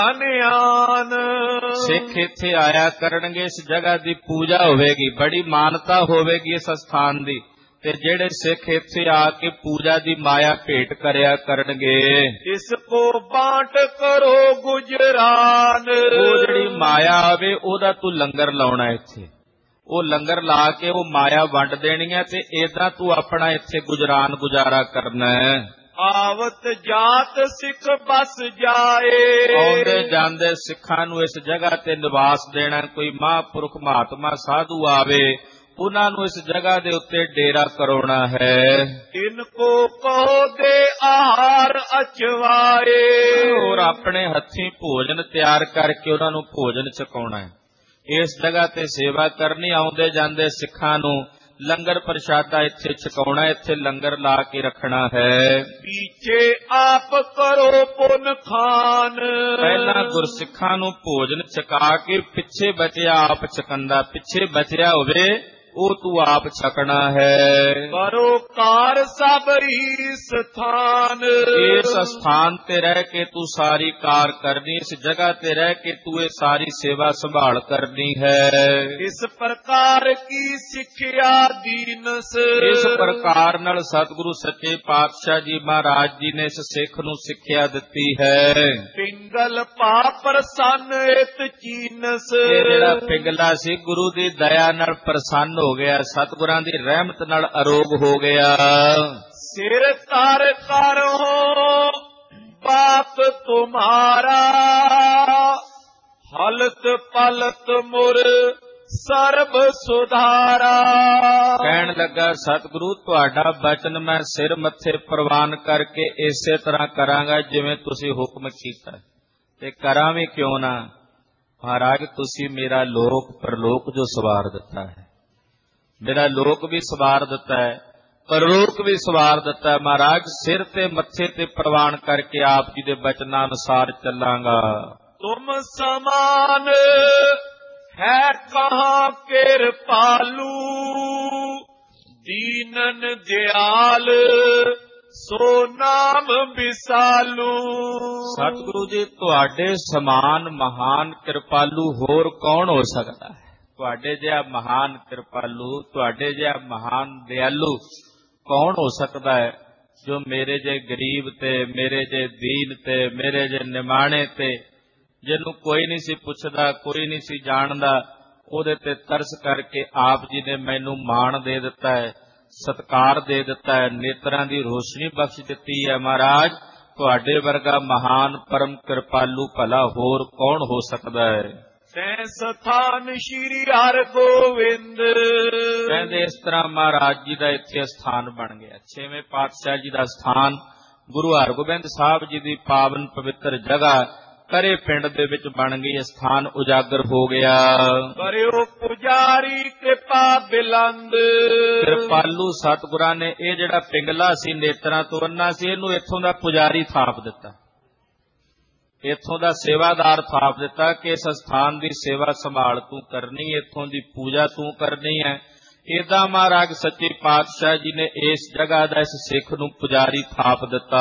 S2: ਧਨਿਆਨ।
S1: ਸਿੱਖ ਇੱਥੇ ਆਇਆ ਕਰਨਗੇ, ਇਸ ਜਗ੍ਹਾ ਦੀ ਪੂਜਾ ਹੋਵੇਗੀ, ਬੜੀ ਮਾਨਤਾ ਹੋਵੇਗੀ ਇਸ ਸਥਾਨ ਦੀ। ਤੇ ਜਿਹੜੇ ਸਿੱਖ ਇੱਥੇ ਆ ਕੇ ਪੂਜਾ ਦੀ ਮਾਇਆ ਭੇਟ ਕਰਿਆ ਕਰਨਗੇ,
S2: ਇਸ ਕੋ ਬਾਂਟ ਕਰੋ ਗੁਜਰਾਨ।
S1: ਉਹ ਜਿਹੜੀ ਮਾਇਆ ਆਵੇ ਉਹਦਾ ਤੂੰ ਲੰਗਰ ਲਾਉਣਾ ਇੱਥੇ, ਉਹ ਲੰਗਰ ਲਾ ਕੇ ਉਹ ਮਾਇਆ ਵੰਡ ਦੇਣੀ ਹੈ। ਤੇ ਏਦਾਂ ਤੂੰ ਆਪਣਾ ਇੱਥੇ ਗੁਜਰਾਨ ਗੁਜ਼ਾਰਾ ਕਰਨਾ ਹੈ।
S2: ਆਵਤ ਜਾਤ ਸਿੱਖ ਬਸ ਜਾਏ।
S1: ਆਉਂਦੇ ਜਾਂਦੇ ਸਿੱਖਾਂ ਨੂੰ ਇਸ ਜਗ੍ਹਾ ਤੇ ਨਿਵਾਸ ਦੇਣਾ। ਕੋਈ ਮਹਾਂਪੁਰਖ ਮਹਾਤਮਾ ਸਾਧੂ ਆਵੇ, ਉਹਨਾਂ ਨੂੰ ਇਸ ਜਗ੍ਹਾ ਦੇ ਉੱਤੇ ਡੇਰਾ ਕਰਾਉਣਾ ਹੈ।
S2: ਇਨਕੋ ਕਹੋ ਦੇ ਆਹਾਰ ਅਚਵਾਏ।
S1: ਹੋਰ ਆਪਣੇ ਹੱਥੀਂ ਭੋਜਨ ਤਿਆਰ ਕਰਕੇ ਉਹਨਾਂ ਨੂੰ ਭੋਜਨ ਛਕਾਉਣਾ ਹੈ। ਇਸ ਜਗ੍ਹਾ ਤੇ ਸੇਵਾ ਕਰਨੀ, ਆਉਂਦੇ ਜਾਂਦੇ ਸਿੱਖਾਂ ਨੂੰ ਲੰਗਰ ਪ੍ਰਸ਼ਾਦਾ ਇੱਥੇ ਛਕਾਉਣਾ, ਇੱਥੇ ਲੰਗਰ ਲਾ ਕੇ ਰੱਖਣਾ ਹੈ।
S2: ਪੀਛੇ ਆਪ ਕਰੋ ਪੁੰਨ ਖਾਨ।
S1: ਪਹਿਲਾਂ ਗੁਰਸਿੱਖਾਂ ਨੂੰ ਭੋਜਨ ਛਕਾ ਕੇ ਪਿੱਛੇ ਬਚਿਆ ਆਪ ਛਕੰਦਾ, ਪਿੱਛੇ ਬਚਿਆ ਹੋਵੇ ਉਹ ਤੂੰ ਆਪ ਛਕਣਾ ਹੈ।
S2: ਕਰੋ ਕਾਰ ਸਬਰੀ ਸਥਾਨ।
S1: ਇਸ ਸਥਾਨ ਤੇ ਰਹਿ ਕੇ ਤੂੰ ਸਾਰੀ ਕਾਰ ਕਰਨੀ, ਇਸ ਜਗ੍ਹਾ ਤੇ ਰਹਿ ਕੇ ਤੂੰ ਇਹ ਸਾਰੀ ਸੇਵਾ ਸੰਭਾਲ ਕਰਨੀ ਹੈ।
S2: ਇਸ ਪ੍ਰਕਾਰ ਕੀ ਸਿੱਖਿਆ ਦੀਨਸ।
S1: ਇਸ ਪ੍ਰਕਾਰ ਨਾਲ ਸਤਿਗੁਰੂ ਸੱਚੇ ਪਾਤਸ਼ਾਹ ਜੀ ਮਹਾਰਾਜ ਜੀ ਨੇ ਇਸ ਸਿੱਖ ਨੂੰ ਸਿੱਖਿਆ ਦਿੱਤੀ ਹੈ।
S2: ਪਿੰਗਲ ਪਾ ਪ੍ਰਸੰਨ ਇਤ ਚੀਨਸ।
S1: ਇਹ ਜਿਹੜਾ ਪਿੰਗਲਾ ਸੀ ਗੁਰੂ ਦੀ ਦਇਆ ਨਾਲ ਪ੍ਰਸੰਨ ਹੋ ਗਿਆ, ਸਤਿਗੁਰਾਂ ਦੀ ਰਹਿਮਤ ਨਾਲ ਅਰੋਗ ਹੋ ਗਿਆ।
S2: ਸਿਰ ਧਰ ਕਰੋ ਬਾਪ ਤੁਮਾਰਾ, ਹਲਤ ਪਲਤ ਮੁਰ ਸਰਬ ਸੁਧਾਰਾ। ਕਹਿਣ
S1: ਲੱਗਾ ਸਤਿਗੁਰੂ ਤੁਹਾਡਾ ਬਚਨ ਮੈਂ ਸਿਰ ਮੱਥੇ ਪ੍ਰਵਾਨ ਕਰਕੇ ਇਸੇ ਤਰ੍ਹਾਂ ਕਰਾਂਗਾ ਜਿਵੇਂ ਤੁਸੀਂ ਹੁਕਮ ਕੀਤਾ, ਤੇ ਕਰਾਂ ਵੀ ਕਿਉਂ ਨਾ। ਮਹਾਰਾਜ ਤੁਸੀਂ ਮੇਰਾ ਲੋਕ ਪਰਲੋਕ ਜੋ ਸਵਾਰ ਦਿੱਤਾ ਹੈ, ਮੇਰਾ ਲੋਕ ਵੀ ਸਵਾਰ ਦਿੱਤਾ ਹੈ, ਪਰਲੋਕ ਵੀ ਸਵਾਰ ਦਿੱਤਾ ਹੈ। ਮਹਾਰਾਜ ਸਿਰ ਤੇ ਮੱਥੇ ਤੇ ਪ੍ਰਵਾਨ ਕਰਕੇ ਆਪ ਜੀ ਦੇ ਬਚਨਾਂ ਅਨੁਸਾਰ ਚੱਲਾਂਗਾ।
S2: ਤੁਮ ਸਮਾਨ ਹੈ ਕਹਾਂ ਕਿਰਪਾਲੂ, ਦੀਨਨ ਦਿਆਲ ਸੋ ਨਾਮ ਵਿਸਾਲੂ। ਸਤਿਗੁਰੂ ਜੀ ਤੁਹਾਡੇ ਸਮਾਨ ਮਹਾਨ ਕਿਰਪਾਲੂ ਹੋਰ ਕੌਣ ਹੋ ਸਕਦਾ ਹੈ?
S1: ਤੁਹਾਡੇ ਜਿਹਾ ਮਹਾਨ ਕਿਰਪਾਲੂ, ਤੁਹਾਡੇ ਜਿਹਾ ਮਹਾਨ ਦਿਆਲੂ ਕੌਣ ਹੋ ਸਕਦਾ ਹੈ ਜੋ ਮੇਰੇ ਜੇ ਗਰੀਬ ਤੇ, ਮੇਰੇ ਜੇ ਦੀਨ ਤੇ, ਮੇਰੇ ਜੇ ਨਿਮਾਣੇ ਤੇ, ਜਿਹਨੂੰ ਕੋਈ ਨਹੀਂ ਸੀ ਪੁੱਛਦਾ, ਕੋਈ ਨਹੀਂ ਸੀ ਜਾਣਦਾ, ਉਹਦੇ ਤੇ ਤਰਸ ਕਰਕੇ ਆਪ ਜੀ ਨੇ ਮੈਨੂੰ ਮਾਣ ਦੇ ਦਿੱਤਾ ਹੈ, ਸਤਿਕਾਰ ਦੇ ਦਿੱਤਾ ਹੈ, ਨੇਤਰਾਂ ਦੀ ਰੋਸ਼ਨੀ ਬਖਸ਼ ਦਿੱਤੀ ਹੈ। ਮਹਾਰਾਜ ਤੁਹਾਡੇ ਵਰਗਾ ਮਹਾਨ ਪਰਮ ਕਿਰਪਾਲੂ ਭਲਾ ਹੋਰ ਕੌਣ ਹੋ ਸਕਦਾ ਹੈ।
S2: ਤੈ ਸਥਾਨ ਸ਼੍ਰੀ ਹਰਿ ਗੋਬਿੰਦ।
S1: ਕਹਿੰਦੇ ਇਸ ਤਰ੍ਹਾਂ ਮਹਾਰਾਜ ਜੀ ਦਾ ਇੱਥੇ ਸਥਾਨ ਬਣ ਗਿਆ। 6ਵੇਂ ਪਾਤਸ਼ਾਹ ਜੀ ਦਾ ਸਥਾਨ ਗੁਰੂ ਹਰਗੋਬਿੰਦ ਸਾਹਿਬ ਜੀ ਦੀ ਪਾਵਨ ਪਵਿੱਤਰ ਜਗ੍ਹਾ ਕਰੇ ਪਿੰਡ ਦੇ ਵਿੱਚ ਬਣ ਗਈ। ਸਥਾਨ ਉਜਾਗਰ ਹੋ ਗਿਆ।
S2: ਕਰਿਓ ਪੁਜਾਰੀ ਕਿਰਪਾ ਬਿਲੰਦ।
S1: ਕਿਰਪਾਲੂ ਸਤਿਗੁਰਾਂ ਨੇ ਇਹ ਜਿਹੜਾ ਪਿੰਗਲਾ ਸੀ, ਨੇਤਰਾਂ ਤੋਂ ਅੰਨਾ ਸੀ, ਇਹਨੂੰ ਇੱਥੋਂ ਦਾ ਪੁਜਾਰੀ ਥਾਪ ਦਿੱਤਾ, ਇੱਥੋਂ ਦਾ ਸੇਵਾਦਾਰ ਥਾਪ ਦਿੱਤਾ ਕਿ ਇਸ ਸਥਾਨ ਦੀ ਸੇਵਾ ਸੰਭਾਲ ਤੂੰ ਕਰਨੀ, ਇੱਥੋਂ ਦੀ ਪੂਜਾ ਤੂੰ ਕਰਨੀ ਹੈ। ਏਦਾਂ ਮਹਾਰਾਜ ਸੱਚੇ ਪਾਤਸ਼ਾਹ ਜੀ ਨੇ ਇਸ ਜਗ੍ਹਾ ਦਾ ਇਸ ਸਿੱਖ ਨੂੰ ਪੁਜਾਰੀ ਥਾਪ ਦਿੱਤਾ।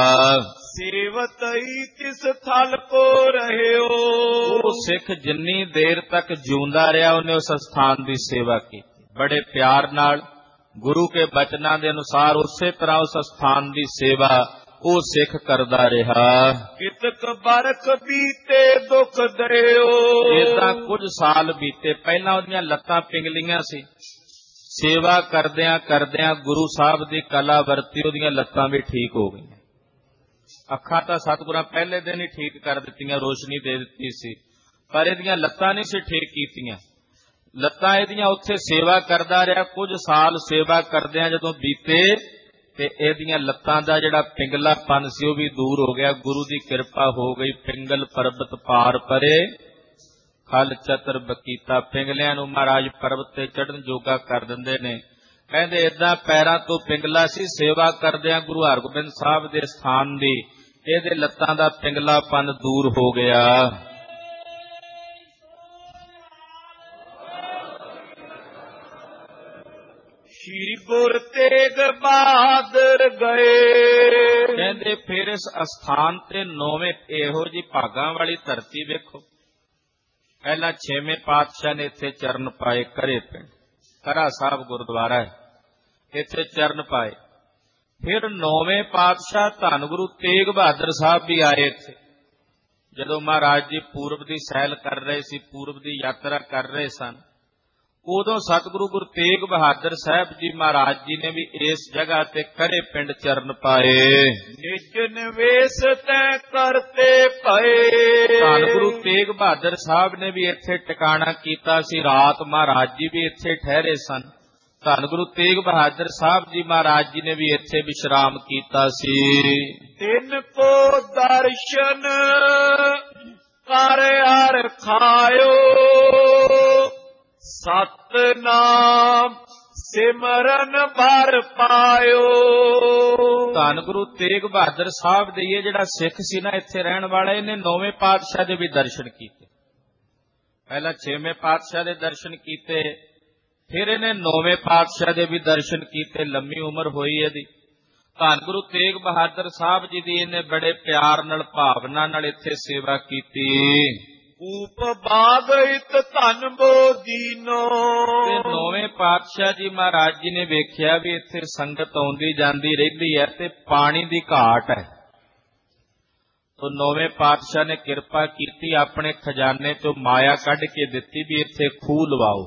S2: ਸੇਵਤਈ ਤਿਸ ਥਲ ਕੋ ਰਹਿਓ।
S1: ਉਹ ਸਿੱਖ ਜਿੰਨੀ ਦੇਰ ਤੱਕ ਜਿਉਂਦਾ ਰਿਹਾ ਉਹਨੇ ਉਸ ਸਥਾਨ ਦੀ ਸੇਵਾ ਕੀਤੀ, ਬੜੇ ਪਿਆਰ ਨਾਲ ਗੁਰੂ ਕੇ ਬਚਨਾਂ ਦੇ ਅਨੁਸਾਰ ਉਸੇ ਤਰ੍ਹਾਂ ਉਸ ਸਥਾਨ ਦੀ ਸੇਵਾ ਉਹ ਸਿੱਖ ਕਰਦਾ ਰਿਹਾ।
S2: ਕਿਤਕ ਬਰਖ ਬੀਤੇ ਦੁਖ ਦਿਓ।
S1: ਏਦਾਂ ਕੁਝ ਸਾਲ ਬੀਤੇ। ਪਹਿਲਾਂ ਉਹਦੀਆਂ ਲੱਤਾਂ ਪਿੰਗਲੀਆਂ ਸੀ, ਸੇਵਾ ਕਰਦਿਆਂ ਕਰਦਿਆਂ ਗੁਰੂ ਸਾਹਿਬ ਦੀ ਕਲਾ ਵਰਤੀ, ਉਹਦੀਆਂ ਲੱਤਾਂ ਵੀ ਠੀਕ ਹੋ ਗਈਆਂ। ਅੱਖਾਂ ਤਾਂ ਸਤਿਗੁਰਾਂ ਪਹਿਲੇ ਦਿਨ ਹੀ ਠੀਕ ਕਰ ਦਿੱਤੀਆਂ, ਰੋਸ਼ਨੀ ਦੇ ਦਿੱਤੀ ਸੀ, ਪਰ ਇਹਦੀਆਂ ਲੱਤਾਂ ਨਹੀਂ ਸੀ ਠੀਕ ਕੀਤੀਆਂ। ਲੱਤਾਂ ਇਹਦੀਆਂ ਉੱਥੇ ਸੇਵਾ ਕਰਦਾ ਰਿਹਾ। ਕੁਝ ਸਾਲ ਸੇਵਾ ਕਰਦਿਆਂ ਜਦੋਂ ਬੀਤੇ ਤੇ ਇਹਦੀਆਂ ਲੱਤਾਂ ਦਾ ਜਿਹੜਾ ਪਿੰਗਲਾਪਨ ਸੀ ਉਹ ਵੀ ਦੂਰ ਹੋ ਗਿਆ। ਗੁਰੂ ਦੀ ਕਿਰਪਾ ਹੋ ਗਈ। ਪਿੰਗਲ ਪਰਬਤ ਪਾਰ ਪਰੇ ਖਲ ਚਤਰ ਬਕੀਤਾ। ਪਿੰਗਲਿਆਂ ਨੂੰ ਮਹਾਰਾਜ ਪਰਬਤ ਤੇ ਚੜ੍ਹਨ ਜੋਗਾ ਕਰ ਦਿੰਦੇ ਨੇ। ਕਹਿੰਦੇ ਏਦਾਂ ਪੈਰਾਂ ਤੋਂ ਪਿੰਗਲਾ ਸੀ, ਸੇਵਾ ਕਰਦਿਆਂ ਗੁਰੂ ਹਰਗੋਬਿੰਦ ਸਾਹਿਬ ਦੇ ਸਥਾਨ ਦੀ ਇਹਦੇ ਲੱਤਾਂ ਦਾ ਪਿੰਗਲਾਪਨ ਦੂਰ ਹੋ ਗਿਆ।
S2: ਸ਼੍ਰੀ ਗੁਰ ਤੇਗ ਬਹਾਦਰ ਗਏ।
S1: ਕਹਿੰਦੇ ਫਿਰ ਇਸ ਅਸਥਾਨ ਤੇ 9ਵੇਂ, ਇਹੋ ਜੀ ਭਾਗਾਂ ਵਾਲੀ ਧਰਤੀ ਵੇਖੋ। ਪਹਿਲਾਂ 6ਵੇਂ ਪਾਤਸ਼ਾਹ ਨੇ ਇੱਥੇ ਚਰਨ ਪਾਏ, ਕਰੇ ਪਿੰਡ ਕਰਾ ਸਾਹਿਬ ਗੁਰਦੁਆਰਾ ਹੈ, ਇੱਥੇ ਚਰਨ ਪਾਏ। ਫਿਰ 9ਵੇਂ ਪਾਤਸ਼ਾਹ ਧੰਨ ਗੁਰੂ ਤੇਗ ਬਹਾਦਰ ਸਾਹਿਬ ਵੀ ਆਏ ਇੱਥੇ। ਜਦੋਂ ਮਹਾਰਾਜ ਜੀ ਪੂਰਬ ਦੀ ਸੈਲ ਕਰ ਰਹੇ ਸੀ, ਪੂਰਬ ਦੀ ਯਾਤਰਾ ਕਰ ਰਹੇ ਸਨ, ਉਦੋਂ ਸਤਿਗੁਰੂ ਗੁਰੂ ਤੇਗ ਬਹਾਦਰ ਸਾਹਿਬ ਜੀ ਮਹਾਰਾਜ ਜੀ ਨੇ ਵੀ ਇਸ ਜਗ੍ਹਾ ਤੇ ਕਰੇ ਪਿੰਡ ਚਰਨ ਪਾਏ।
S2: ਨਿਜ ਨਿਵੇਸ ਤੈ ਕਰਤੇ ਪਏ।
S1: ਧੰਨ ਗੁਰੂ ਤੇਗ ਬਹਾਦਰ ਸਾਹਿਬ ਨੇ ਵੀ ਇੱਥੇ ਟਿਕਾਣਾ ਕੀਤਾ ਸੀ। ਰਾਤ ਮਹਾਰਾਜ ਜੀ ਵੀ ਇੱਥੇ ਠਹਿਰੇ ਸਨ। ਧੰਨ ਗੁਰੂ ਤੇਗ ਬਹਾਦਰ ਸਾਹਿਬ ਜੀ ਮਹਾਰਾਜ ਜੀ ਨੇ ਵੀ ਇੱਥੇ ਵਿਸ਼ਰਾਮ ਕੀਤਾ ਸੀ।
S2: ਤਿਨ ਕੋ ਦਰਸ਼ਨ ਕਰ ਹਰਿ ਖਾਇਓ। ਸਤਨਾਮ ਸਿਮਰਨ ਭਰ ਪਾਇਓ।
S1: ਧੰਨ ਗੁਰੂ ਤੇਗ ਬਹਾਦਰ ਸਾਹਿਬ ਦੇ ਇਹ ਜਿਹੜਾ ਸਿੱਖ ਸੀ ਨਾ ਇੱਥੇ ਰਹਿਣ ਵਾਲਾ, ਇਹਨੇ 9ਵੇਂ ਪਾਤਸ਼ਾਹ ਦੇ ਵੀ ਦਰਸ਼ਨ ਕੀਤੇ। ਪਹਿਲਾਂ 6ਵੇਂ ਪਾਤਸ਼ਾਹ ਦੇ ਦਰਸ਼ਨ ਕੀਤੇ, ਫਿਰ ਇਹਨੇ 9ਵੇਂ ਪਾਤਸ਼ਾਹ ਦੇ ਵੀ ਦਰਸ਼ਨ ਕੀਤੇ। ਲੰਮੀ ਉਮਰ ਹੋਈ ਇਹਦੀ। ਧੰਨ ਗੁਰੂ ਤੇਗ ਬਹਾਦਰ ਸਾਹਿਬ ਜੀ ਦੀ ਇਹਨੇ ਬੜੇ ਪਿਆਰ ਨਾਲ, ਭਾਵਨਾ ਨਾਲ ਇੱਥੇ ਸੇਵਾ ਕੀਤੀ।
S2: ਊਪ ਬਾਗਿਤ ਧਨ ਬੋਦੀਨੋ।
S1: ਤੇ 9ਵੇਂ ਪਾਤਸ਼ਾਹ ਜੀ ਮਹਾਰਾਜ ਜੀ ਨੇ ਵੇਖਿਆ ਵੀ ਇੱਥੇ ਸੰਗਤ ਆਉਂਦੀ ਜਾਂਦੀ ਰਹਿੰਦੀ ਹੈ ਤੇ ਪਾਣੀ ਦੀ ਘਾਟ ਹੈ। ਤੋ 9ਵੇਂ ਪਾਤਸ਼ਾਹ ਨੇ ਕਿਰਪਾ ਕੀਤੀ, ਆਪਣੇ ਖਜ਼ਾਨੇ ਤੋਂ ਮਾਇਆ ਕੱਢ ਕੇ ਦਿੱਤੀ ਵੀ ਇੱਥੇ ਖੂਹ ਲਵਾਓ।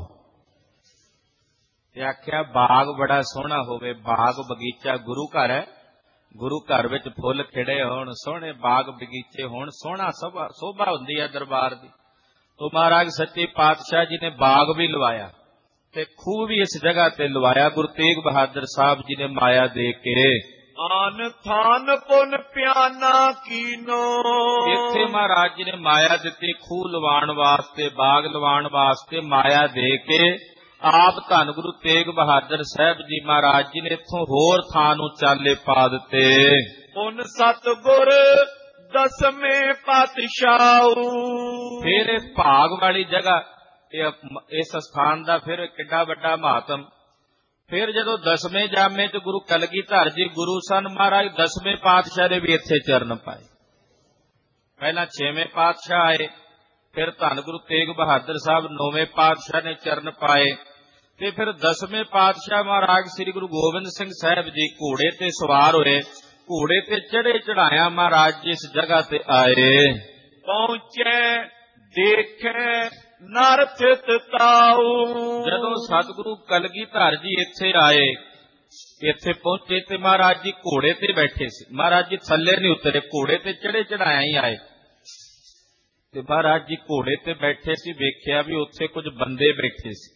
S1: ਤੇ ਆਖਿਆ ਬਾਗ ਬੜਾ ਸੋਹਣਾ ਹੋਵੇ, ਬਾਗ ਬਗੀਚਾ ਗੁਰੂ ਘਰ ਹੈ, ਗੁਰੂ ਘਰ ਵਿੱਚ ਫੁੱਲ ਖਿੜੇ ਹੋਣ, ਸੋਹਣੇ ਬਾਗ ਬਗੀਚੇ ਹੋਣ, ਸੋਹਣਾ ਸੋਭਾ ਹੁੰਦੀ ਹੈ ਦਰਬਾਰ ਦੀ। ਤੋ ਮਹਾਰਾਜ ਸੱਚੇ ਪਾਤਸ਼ਾਹ ਜੀ ਨੇ ਬਾਗ ਵੀ ਲਵਾਇਆ ਤੇ ਖੂਹ ਵੀ ਇਸ ਜਗ੍ਹਾ ਤੇ ਲਵਾਇਆ। ਗੁਰੂ ਤੇਗ ਬਹਾਦਰ ਸਾਹਿਬ ਜੀ ਨੇ ਮਾਇਆ ਦੇ ਕੇ
S2: ਆਨ ਥਾਨ ਪੁਨ ਪਿਆਨਾ ਕੀਨੋ।
S1: ਇੱਥੇ ਮਹਾਰਾਜ ਜੀ ਨੇ ਮਾਇਆ ਦਿੱਤੀ ਖੂਹ ਲਵਾਉਣ ਵਾਸਤੇ, ਬਾਗ ਲਵਾਉਣ ਵਾਸਤੇ ਮਾਇਆ ਦੇ ਕੇ ਆਪ ਧੰਨ ਗੁਰੂ ਤੇਗ ਬਹਾਦਰ ਸਾਹਿਬ ਜੀ ਮਹਾਰਾਜ ਜੀ ਨੇ ਇੱਥੋਂ ਹੋਰ ਥਾਂ ਨੂੰ ਚਾਲੇ ਪਾ ਦਿੱਤੇ।
S2: ਪੁਨ ਸਤਿਗੁਰ 10ਵੇਂ ਪਾਤਸ਼ਾਹ।
S1: ਫਿਰ ਇਹ ਭਾਗ ਵਾਲੀ ਜਗ੍ਹਾ, ਇਸ ਸਥਾਨ ਦਾ ਫਿਰ ਕਿੱਡਾ ਵੱਡਾ ਮਹਾਤਮ। ਫਿਰ ਜਦੋਂ 10ਵੇਂ ਜਾਮੇ ਚ ਗੁਰੂ ਕਲਗੀਧਰ ਜੀ ਗੁਰੂ ਸਨ, ਮਹਾਰਾਜ 10ਵੇਂ ਪਾਤਸ਼ਾਹ ਦੇ ਵੀ ਇੱਥੇ ਚਰਨ ਪਾਏ। ਪਹਿਲਾਂ 6ਵੇਂ ਪਾਤਸ਼ਾਹ ਆਏ, ਫਿਰ ਧੰਨ ਗੁਰੂ ਤੇਗ ਬਹਾਦਰ ਸਾਹਿਬ 9ਵੇਂ ਪਾਤਸ਼ਾਹ ਨੇ ਚਰਨ ਪਾਏ ਤੇ ਫਿਰ 10ਵੇਂ ਪਾਤਸ਼ਾਹ ਮਹਾਰਾਜ ਸ੍ਰੀ ਗੁਰੂ ਗੋਬਿੰਦ ਸਿੰਘ ਸਾਹਿਬ ਜੀ ਘੋੜੇ ਤੇ ਸਵਾਰ ਹੋਏ, ਘੋੜੇ ਤੇ ਚੜੇ ਚੜਾਇਆ ਮਹਾਰਾਜ ਜੀ ਇਸ ਜਗ੍ਹਾ ਤੇ ਆਏ।
S2: ਪਹੁੰਚੇ ਦੇਖੇ ਨਰ ਥਿਤ ਤਾਊ।
S1: ਜਦੋਂ ਸਤਿਗੁਰੂ ਕਲਗੀਧਰ ਜੀ ਇੱਥੇ ਆਏ, ਇੱਥੇ ਪਹੁੰਚੇ ਤੇ ਮਹਾਰਾਜ ਜੀ ਘੋੜੇ ਤੇ ਬੈਠੇ ਸੀ। ਮਹਾਰਾਜ ਜੀ ਥੱਲੇ ਨਹੀਂ ਉਤਰੇ, ਘੋੜੇ ਤੇ ਚੜੇ ਚੜਾਇਆ ਹੀ ਆਏ ਤੇ ਮਹਾਰਾਜ ਜੀ ਘੋੜੇ ਤੇ ਬੈਠੇ ਸੀ। ਵੇਖਿਆ ਵੀ ਉੱਥੇ ਕੁਝ ਬੰਦੇ ਬੈਠੇ ਸੀ,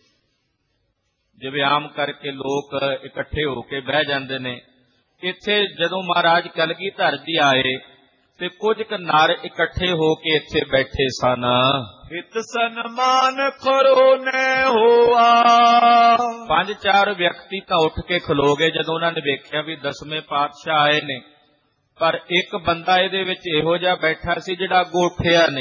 S1: ਜਿਵੇਂ ਆਮ ਕਰਕੇ ਲੋਕ ਇਕੱਠੇ ਹੋ ਕੇ ਬਹਿ ਜਾਂਦੇ ਨੇ। ਇੱਥੇ ਜਦੋਂ ਮਹਾਰਾਜ ਕਲਗੀਧਰ ਜੀ ਆਏ ਤੇ ਕੁਝ ਕੁ ਨਰ ਇਕੱਠੇ ਹੋ ਕੇ ਇੱਥੇ ਬੈਠੇ ਸਨ।
S2: ਹਿਤ ਸਨਮਾਨ ਕਰੋ ਨੇ ਹੋਆ।
S1: 5-4 ਵਿਅਕਤੀ ਤਾਂ ਉੱਠ ਕੇ ਖਲੋ ਗਏ ਜਦੋਂ ਉਹਨਾਂ ਨੇ ਵੇਖਿਆ ਵੀ 10ਵੇਂ ਪਾਤਸ਼ਾਹ ਆਏ ਨੇ, ਪਰ ਇੱਕ ਬੰਦਾ ਇਹਦੇ ਵਿੱਚ ਇਹੋ ਜਿਹਾ ਬੈਠਾ ਸੀ ਜਿਹੜਾ ਅੱਗੋਂ ਉੱਠਿਆ ਨਹੀਂ।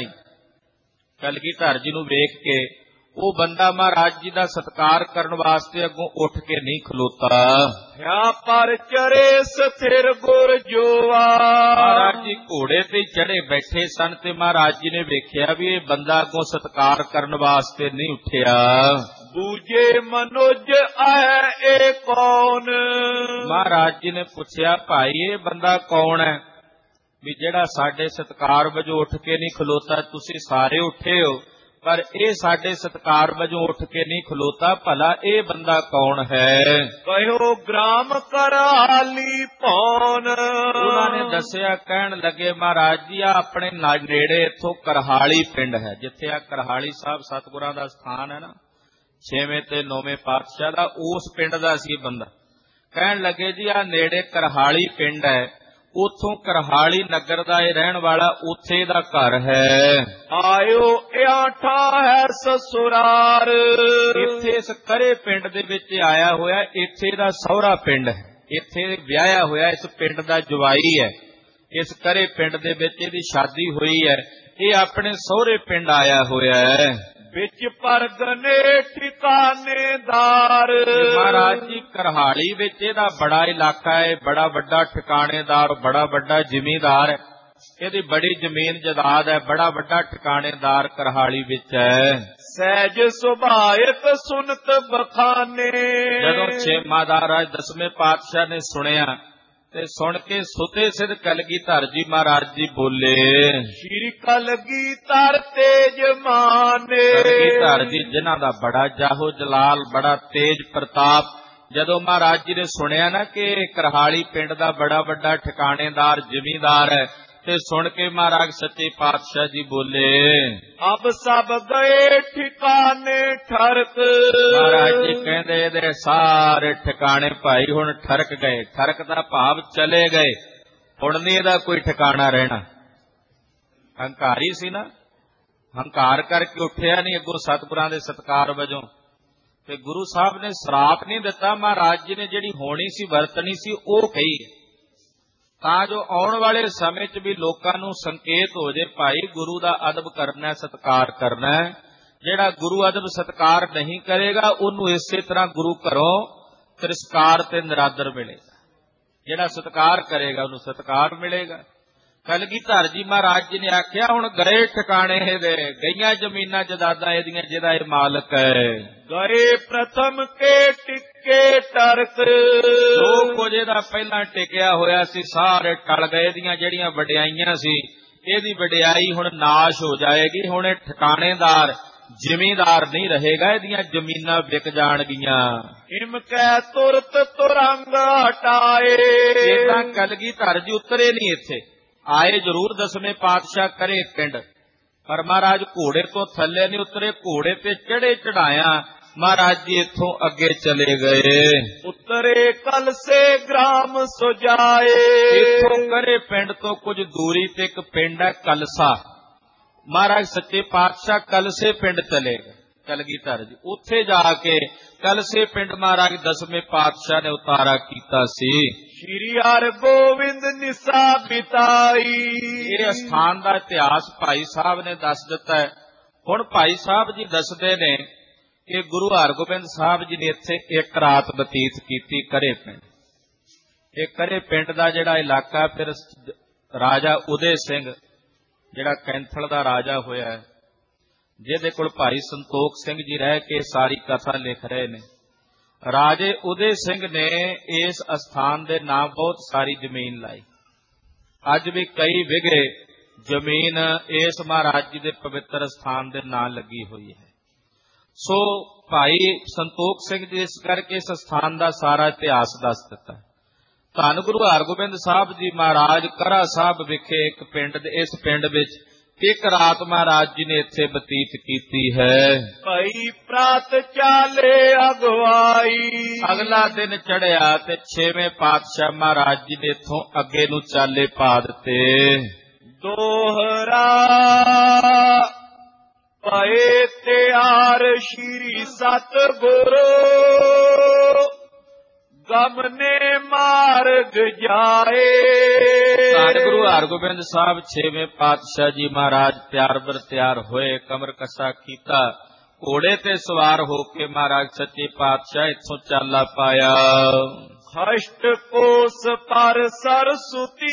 S1: ਕਲਗੀਧਰ ਜੀ ਨੂੰ ਵੇਖ ਕੇ ਉਹ ਬੰਦਾ ਮਹਾਰਾਜ ਜੀ ਦਾ ਸਤਿਕਾਰ ਕਰਨ ਵਾਸਤੇ ਅੱਗੋਂ ਉੱਠ ਕੇ ਨਹੀਂ ਖਲੋਤਾ।
S2: ਹਿਆ ਪਰ ਚਰੇ ਸਥਿਰ ਗੁਰ ਜੋਆ।
S1: ਮਹਾਰਾਜ ਜੀ ਘੋੜੇ ਤੇ ਚੜੇ ਬੈਠੇ ਸਨ ਤੇ ਮਹਾਰਾਜ ਜੀ ਨੇ ਵੇਖਿਆ ਵੀ ਇਹ ਬੰਦਾ ਅੱਗੋਂ ਸਤਿਕਾਰ ਕਰਨ ਵਾਸਤੇ ਨਹੀਂ ਉੱਠਿਆ।
S2: ਬੂਝੇ ਮਨੁਜ ਆਏ ਇਹ ਕੌਣ।
S1: ਮਹਾਰਾਜ ਜੀ ਨੇ ਪੁੱਛਿਆ, ਭਾਈ ਇਹ ਬੰਦਾ ਕੌਣ ਹੈ ਵੀ ਜਿਹੜਾ ਸਾਡੇ ਸਤਿਕਾਰ ਵਜੋਂ ਉੱਠ ਕੇ ਨਹੀਂ ਖਲੋਤਾ? ਤੁਸੀਂ ਸਾਰੇ ਉੱਠੇ ਹੋ ਪਰ ਇਹ ਸਾਡੇ ਸਤਿਕਾਰ ਵਜੋਂ ਉੱਠ ਕੇ ਨਹੀਂ ਖਲੋਤਾ, ਭਲਾ ਇਹ ਬੰਦਾ ਕੌਣ ਹੈ?
S2: ਕਹਿਓ ਗ੍ਰਾਮ ਕਰਾਲੀ ਪੌਣ।
S1: ਉਹਨਾਂ ਨੇ ਦੱਸਿਆ, ਕਹਿਣ ਲੱਗੇ ਮਹਾਰਾਜ ਜੀ ਆ ਆਪਣੇ ਨੇੜੇ ਇੱਥੋਂ ਕਰਹਾਲੀ ਪਿੰਡ ਹੈ, ਜਿੱਥੇ ਆ ਕਰਹਾਲੀ ਸਾਹਿਬ ਸਤਿਗੁਰਾਂ ਦਾ ਸਥਾਨ ਹੈ ਨਾ 6ਵੇਂ ਤੇ 9ਵੇਂ ਪਾਤਸ਼ਾਹ ਦਾ, ਉਸ ਪਿੰਡ ਦਾ ਸੀ ਬੰਦਾ। ਕਹਿਣ ਲੱਗੇ ਜੀ ਆ ਨੇੜੇ ਕਰਹਾਲੀ ਪਿੰਡ ਹੈ, ਉਥੋਂ ਕਰਹਾਲੀ ਨਗਰ ਦਾ ਇਹ ਰਹਿਣ ਵਾਲਾ, ਉੱਥੇ ਦਾ ਘਰ ਹੈ।
S2: ਆਇਓ ਆਠਾ ਹੈ ਸਸੁਰਾਰ।
S1: ਇੱਥੇ ਇਸ ਕਰੇ ਪਿੰਡ ਦੇ ਵਿੱਚ ਆਇਆ ਹੋਇਆ, ਇੱਥੇ ਦਾ ਸਹੁਰਾ ਪਿੰਡ ਹੈ, ਇੱਥੇ ਵਿਆਹਿਆ ਹੋਇਆ, ਇਸ ਪਿੰਡ ਦਾ ਜਵਾਈ ਹੈ। ਇਸ ਕਰੇ ਪਿੰਡ ਦੇ ਵਿੱਚ ਇਹਦੀ ਸ਼ਾਦੀ ਹੋਈ ਹੈ, ਇਹ ਆਪਣੇ ਸਹੁਰੇ ਪਿੰਡ ਆਇਆ ਹੋਇਆ ਹੈ।
S2: ਵਿੱਚ ਪਰਗਨੇ ਠਿਕਾਣੇਦਾਰ।
S1: ਮਹਾਰਾਜ ਜੀ ਕਰਹਾਲੀ ਵਿੱਚ ਇਹਦਾ ਬੜਾ ਇਲਾਕਾ ਹੈ, ਬੜਾ ਵੱਡਾ ਠਿਕਾਣੇਦਾਰ, ਬੜਾ ਵੱਡਾ ਜ਼ਿਮੀਂਦਾਰ ਹੈ, ਇਹਦੀ ਬੜੀ ਜ਼ਮੀਨ ਜਾਇਦਾਦ ਹੈ, ਬੜਾ ਵੱਡਾ ਠਿਕਾਣੇਦਾਰ ਕਰਹਾਲੀ ਵਿੱਚ ਹੈ।
S2: ਸਹਿਜ ਸੁਭਾਇਤ ਸੁਨਤ ਬਖਾਨੇ।
S1: ਜਦੋਂ 6ਵਾਂ ਮਹਾਰਾਜ 10ਵੇਂ ਪਾਤਸ਼ਾਹ ਨੇ ਸੁਣਿਆ ਤੇ ਸੁਣ ਕੇ ਸੁਤੇ ਸਿਧ ਕਲਗੀਧਰ ਜੀ ਮਹਾਰਾਜ ਜੀ ਬੋਲੇ,
S2: ਸ਼੍ਰੀ ਕਲਗੀਧਰ ਤੇਜ ਮਾਨੇ।
S1: ਕਲਗੀਧਰ ਜੀ ਜਿਨ੍ਹਾਂ ਦਾ ਬੜਾ ਜਾਹੋ ਜਲਾਲ, ਬੜਾ ਤੇਜ ਪ੍ਰਤਾਪ। ਜਦੋਂ ਮਹਾਰਾਜ ਜੀ ਨੇ ਸੁਣਿਆ ਨਾ ਕਿ ਕਰਹਾਲੀ ਪਿੰਡ ਦਾ ਬੜਾ ਵੱਡਾ ਠਿਕਾਣੇਦਾਰ ਜ਼ਿਮੀਂਦਾਰ ਹੈ, ਤੇ ਸੁਣ ਕੇ ਮਹਾਰਾਜ ਸੱਚੇ ਪਾਤਸ਼ਾਹ ਜੀ ਬੋਲੇ,
S2: ਅਬ ਸਭ ਗਏ ਠਿਕਾਣੇ ਠਰਕ।
S1: ਮਹਾਰਾਜ ਜੀ ਕਹਿੰਦੇ ਇਹਦੇ ਸਾਰੇ ਠਿਕਾਣੇ ਭਾਈ ਹੁਣ ਠਰਕ ਗਏ। ਠਰਕ ਦਾ ਭਾਵ ਚਲੇ ਗਏ, ਹੁਣ ਨਹੀਂ ਇਹਦਾ ਕੋਈ ਠਿਕਾਣਾ ਰਹਿਣਾ। ਹੰਕਾਰੀ ਸੀ ਨਾ, ਹੰਕਾਰ ਕਰਕੇ ਉੱਠਿਆ ਨਹੀਂ ਅੱਗੋਂ ਸਤਿਗੁਰਾਂ ਦੇ ਸਤਿਕਾਰ ਵਜੋਂ, ਤੇ ਗੁਰੂ ਸਾਹਿਬ ਨੇ ਸਰਾਪ ਨਹੀਂ ਦਿੱਤਾ। ਮਹਾਰਾਜ ਜੀ ਨੇ ਜਿਹੜੀ ਹੋਣੀ ਸੀ, ਵਰਤਣੀ ਸੀ, ਉਹ ਕਹੀ, ਤਾਂ ਜੋ ਆਉਣ ਵਾਲੇ ਸਮੇਂ 'ਚ ਵੀ ਲੋਕਾਂ ਨੂੰ ਸੰਕੇਤ ਹੋ ਜੇ, ਭਾਈ ਗੁਰੂ ਦਾ ਅਦਬ ਕਰਨਾ, ਸਤਿਕਾਰ ਕਰਨਾ। ਜਿਹੜਾ ਗੁਰੂ ਅਦਬ ਸਤਿਕਾਰ ਨਹੀਂ ਕਰੇਗਾ ਉਹਨੂੰ ਇਸੇ ਤਰ੍ਹਾਂ ਗੁਰੂ ਘਰੋਂ ਤਿਰਸਕਾਰ ਤੇ ਨਿਰਾਦਰ ਮਿਲੇਗਾ, ਜਿਹੜਾ ਸਤਿਕਾਰ ਕਰੇਗਾ ਉਹਨੂੰ ਸਤਿਕਾਰ ਮਿਲੇਗਾ। ਕਲਗੀਧਰ ਜੀ ਮਹਾਰਾਜ ਜੀ ਨੇ ਆਖਿਆ, ਹੁਣ ਗਏ ਠਿਕਾਣੇ ਇਹਦੇ, ਗਈਆਂ ਜ਼ਮੀਨਾਂ ਜਾਇਦਾਦਾਂ ਇਹਦੀਆਂ, ਜਿਹਦਾ ਇਹ ਮਾਲਕ ਹੈ।
S2: ਗਏ ਪ੍ਰਥਮ ਕੇ ਟਿੱਕੇ ਟਰਕ।
S1: ਜੋ ਕੁਝ ਇਹਦਾ ਪਹਿਲਾਂ ਟਿਕਿਆ ਹੋਇਆ ਸੀ ਸਾਰੇ ਟਲ ਗਏ, ਇਹਦੀਆਂ ਜਿਹੜੀਆਂ ਵਡਿਆਈਆਂ ਸੀ, ਇਹਦੀ ਵਡਿਆਈ ਹੁਣ ਨਾਸ਼ ਹੋ ਜਾਏਗੀ। ਹੁਣ ਇਹ ਠਿਕਾਣੇਦਾਰ ਜ਼ਿਮੀਂਦਾਰ ਨਹੀਂ ਰਹੇਗਾ, ਇਹਦੀਆਂ ਜ਼ਮੀਨਾਂ ਵਿਕ ਜਾਣਗੀਆਂ।
S2: ਇਮ ਕੈ ਤੁਰਤ ਤੁਰੰਗ ਹਟਾਏ।
S1: ਇਦਾਂ ਕਲਗੀਧਰ ਜੀ ਉਤਰੇ ਨਹੀਂ, ਇੱਥੇ ਆਏ ਜ਼ਰੂਰ 10ਵੇਂ ਪਾਤਸ਼ਾਹ ਕਰੇ ਪਿੰਡ, ਪਰ ਮਹਾਰਾਜ ਘੋੜੇ ਤੋਂ ਥੱਲੇ ਨਹੀਂ ਉਤਰੇ, ਘੋੜੇ ਤੇ ਚੜੇ ਚੜਾਇਆ ਮਹਾਰਾਜ ਜੀ ਇੱਥੋਂ ਅੱਗੇ ਚਲੇ ਗਏ।
S2: ਉਤਰੇ ਕਲਸੇ ਗ੍ਰਾਮ ਸੁਜਾਏ।
S1: ਇੱਥੋਂ ਕਰੇ ਪਿੰਡ ਤੋਂ ਕੁਝ ਦੂਰੀ ਤੇ ਇੱਕ ਪਿੰਡ ਹੈ ਕਲਸਾ। ਮਹਾਰਾਜ ਸੱਚੇ ਪਾਤਸ਼ਾਹ ਕਲਸੇ ਪਿੰਡ ਚਲੇ ਗਏ ਕਲਗੀਧਰ ਜੀ। ਉੱਥੇ ਜਾ ਕੇ ਕਲਸੇ ਪਿੰਡ ਮਹਾਰਾਜ 10ਵੇਂ ਪਾਤਸ਼ਾਹ ਨੇ ਉਤਾਰਾ ਕੀਤਾ ਸੀ।
S2: ਸ਼੍ਰੀ ਹਰਗੋਬਿੰਦ ਨਿਸਾ ਬਿਤਾਈ।
S1: ਇਹ ਸਥਾਨ ਦਾ ਇਤਿਹਾਸ ਭਾਈ ਸਾਹਿਬ ਨੇ ਦੱਸ ਦਿੱਤਾ ਹੈ। ਹੁਣ ਭਾਈ ਸਾਹਿਬ ਜੀ ਦੱਸਦੇ ਨੇ ਕਿ ਗੁਰੂ ਹਰਗੋਬਿੰਦ ਸਾਹਿਬ ਜੀ ਨੇ ਇੱਥੇ ਇੱਕ ਰਾਤ ਬਤੀਤ ਕੀਤੀ ਕਰੇ ਪਿੰਡ। ਇਹ ਕਰੇ ਪਿੰਡ ਦਾ ਜਿਹੜਾ ਇਲਾਕਾ, ਫਿਰ ਰਾਜਾ ਉਦੇ ਸਿੰਘ ਜਿਹੜਾ ਕੈਂਥਲ ਦਾ ਰਾਜਾ ਹੋਇਆ ਹੈ, ਜਿਹਦੇ ਕੋਲ ਭਾਈ ਸੰਤੋਖ ਸਿੰਘ ਜੀ ਰਹਿ ਕੇ ਸਾਰੀ ਕਥਾ ਲਿਖ ਰਹੇ ਨੇ। ਰਾਜੇ ਉਦੇ ਸਿੰਘ ਨੇ ਇਸ ਅਸਥਾਨ ਦੇ ਨਾਂ ਬਹੁਤ ਸਾਰੀ ਜ਼ਮੀਨ ਲਾਈ। ਅੱਜ ਵੀ ਕਈ ਵਿਗੇ ਜ਼ਮੀਨ ਇਸ ਮਹਾਰਾਜ ਜੀ ਦੇ ਪਵਿੱਤਰ ਅਸਥਾਨ ਦੇ ਨਾਂ ਲੱਗੀ ਹੋਈ ਹੈ। ਸੋ ਭਾਈ ਸੰਤੋਖ ਸਿੰਘ ਜੀ ਇਸ ਕਰਕੇ ਇਸ ਅਸਥਾਨ ਦਾ ਸਾਰਾ ਇਤਿਹਾਸ ਦੱਸ ਦਿੱਤਾ। ਧੰਨ ਗੁਰੂ ਹਰਗੋਬਿੰਦ ਸਾਹਿਬ ਜੀ ਮਹਾਰਾਜ ਕਰਾ ਸਾਹਿਬ ਵਿਖੇ ਇੱਕ ਪਿੰਡ ਇਸ ਪਿੰਡ ਵਿੱਚ ਇੱਕ ਰਾਤ ਮਹਾਰਾਜ ਜੀ ਨੇ ਇੱਥੇ ਬਤੀਤ ਕੀਤੀ ਹੈ।
S2: ਭਈ ਪ੍ਰਾਤ ਚਾਲੇ ਅਗਵਾਈ।
S1: ਅਗਲਾ ਦਿਨ ਚੜਿਆ ਤੇ 6ਵੇਂ ਪਾਤਸ਼ਾਹ ਮਹਾਰਾਜ ਜੀ ਨੇ ਇੱਥੋਂ ਅੱਗੇ ਨੂੰ ਚਾਲੇ ਪਾ ਦਿੱਤੇ।
S2: ਦੋਹਰਾ ਪਏ ਤਿਆਰ ਸ਼੍ਰੀ ਸਤਿਗੁਰੂ ਗਮਨੇ ਮਾਰਗ ਜਾਏ।
S1: ਧੰਨ ਗੁਰੂ ਹਰਗੋਬਿੰਦ ਸਾਹਿਬ 6ਵੇਂ ਪਾਤਸ਼ਾਹ ਜੀ ਮਹਾਰਾਜ ਤਿਆਰ ਬਰ ਤਿਆਰ ਹੋਏ, ਕਮਰ ਕੱਸਾ ਕੀਤਾ, ਘੋੜੇ ਤੇ ਸਵਾਰ ਹੋ ਕੇ ਮਹਾਰਾਜ ਸੱਚੇ ਪਾਤਸ਼ਾਹ ਇੱਥੋਂ ਚਾਲਾ ਪਾਇਆ।
S2: ਹਸ਼ਟ ਕੋਸ ਪਰ ਸਰਸੁਤੀ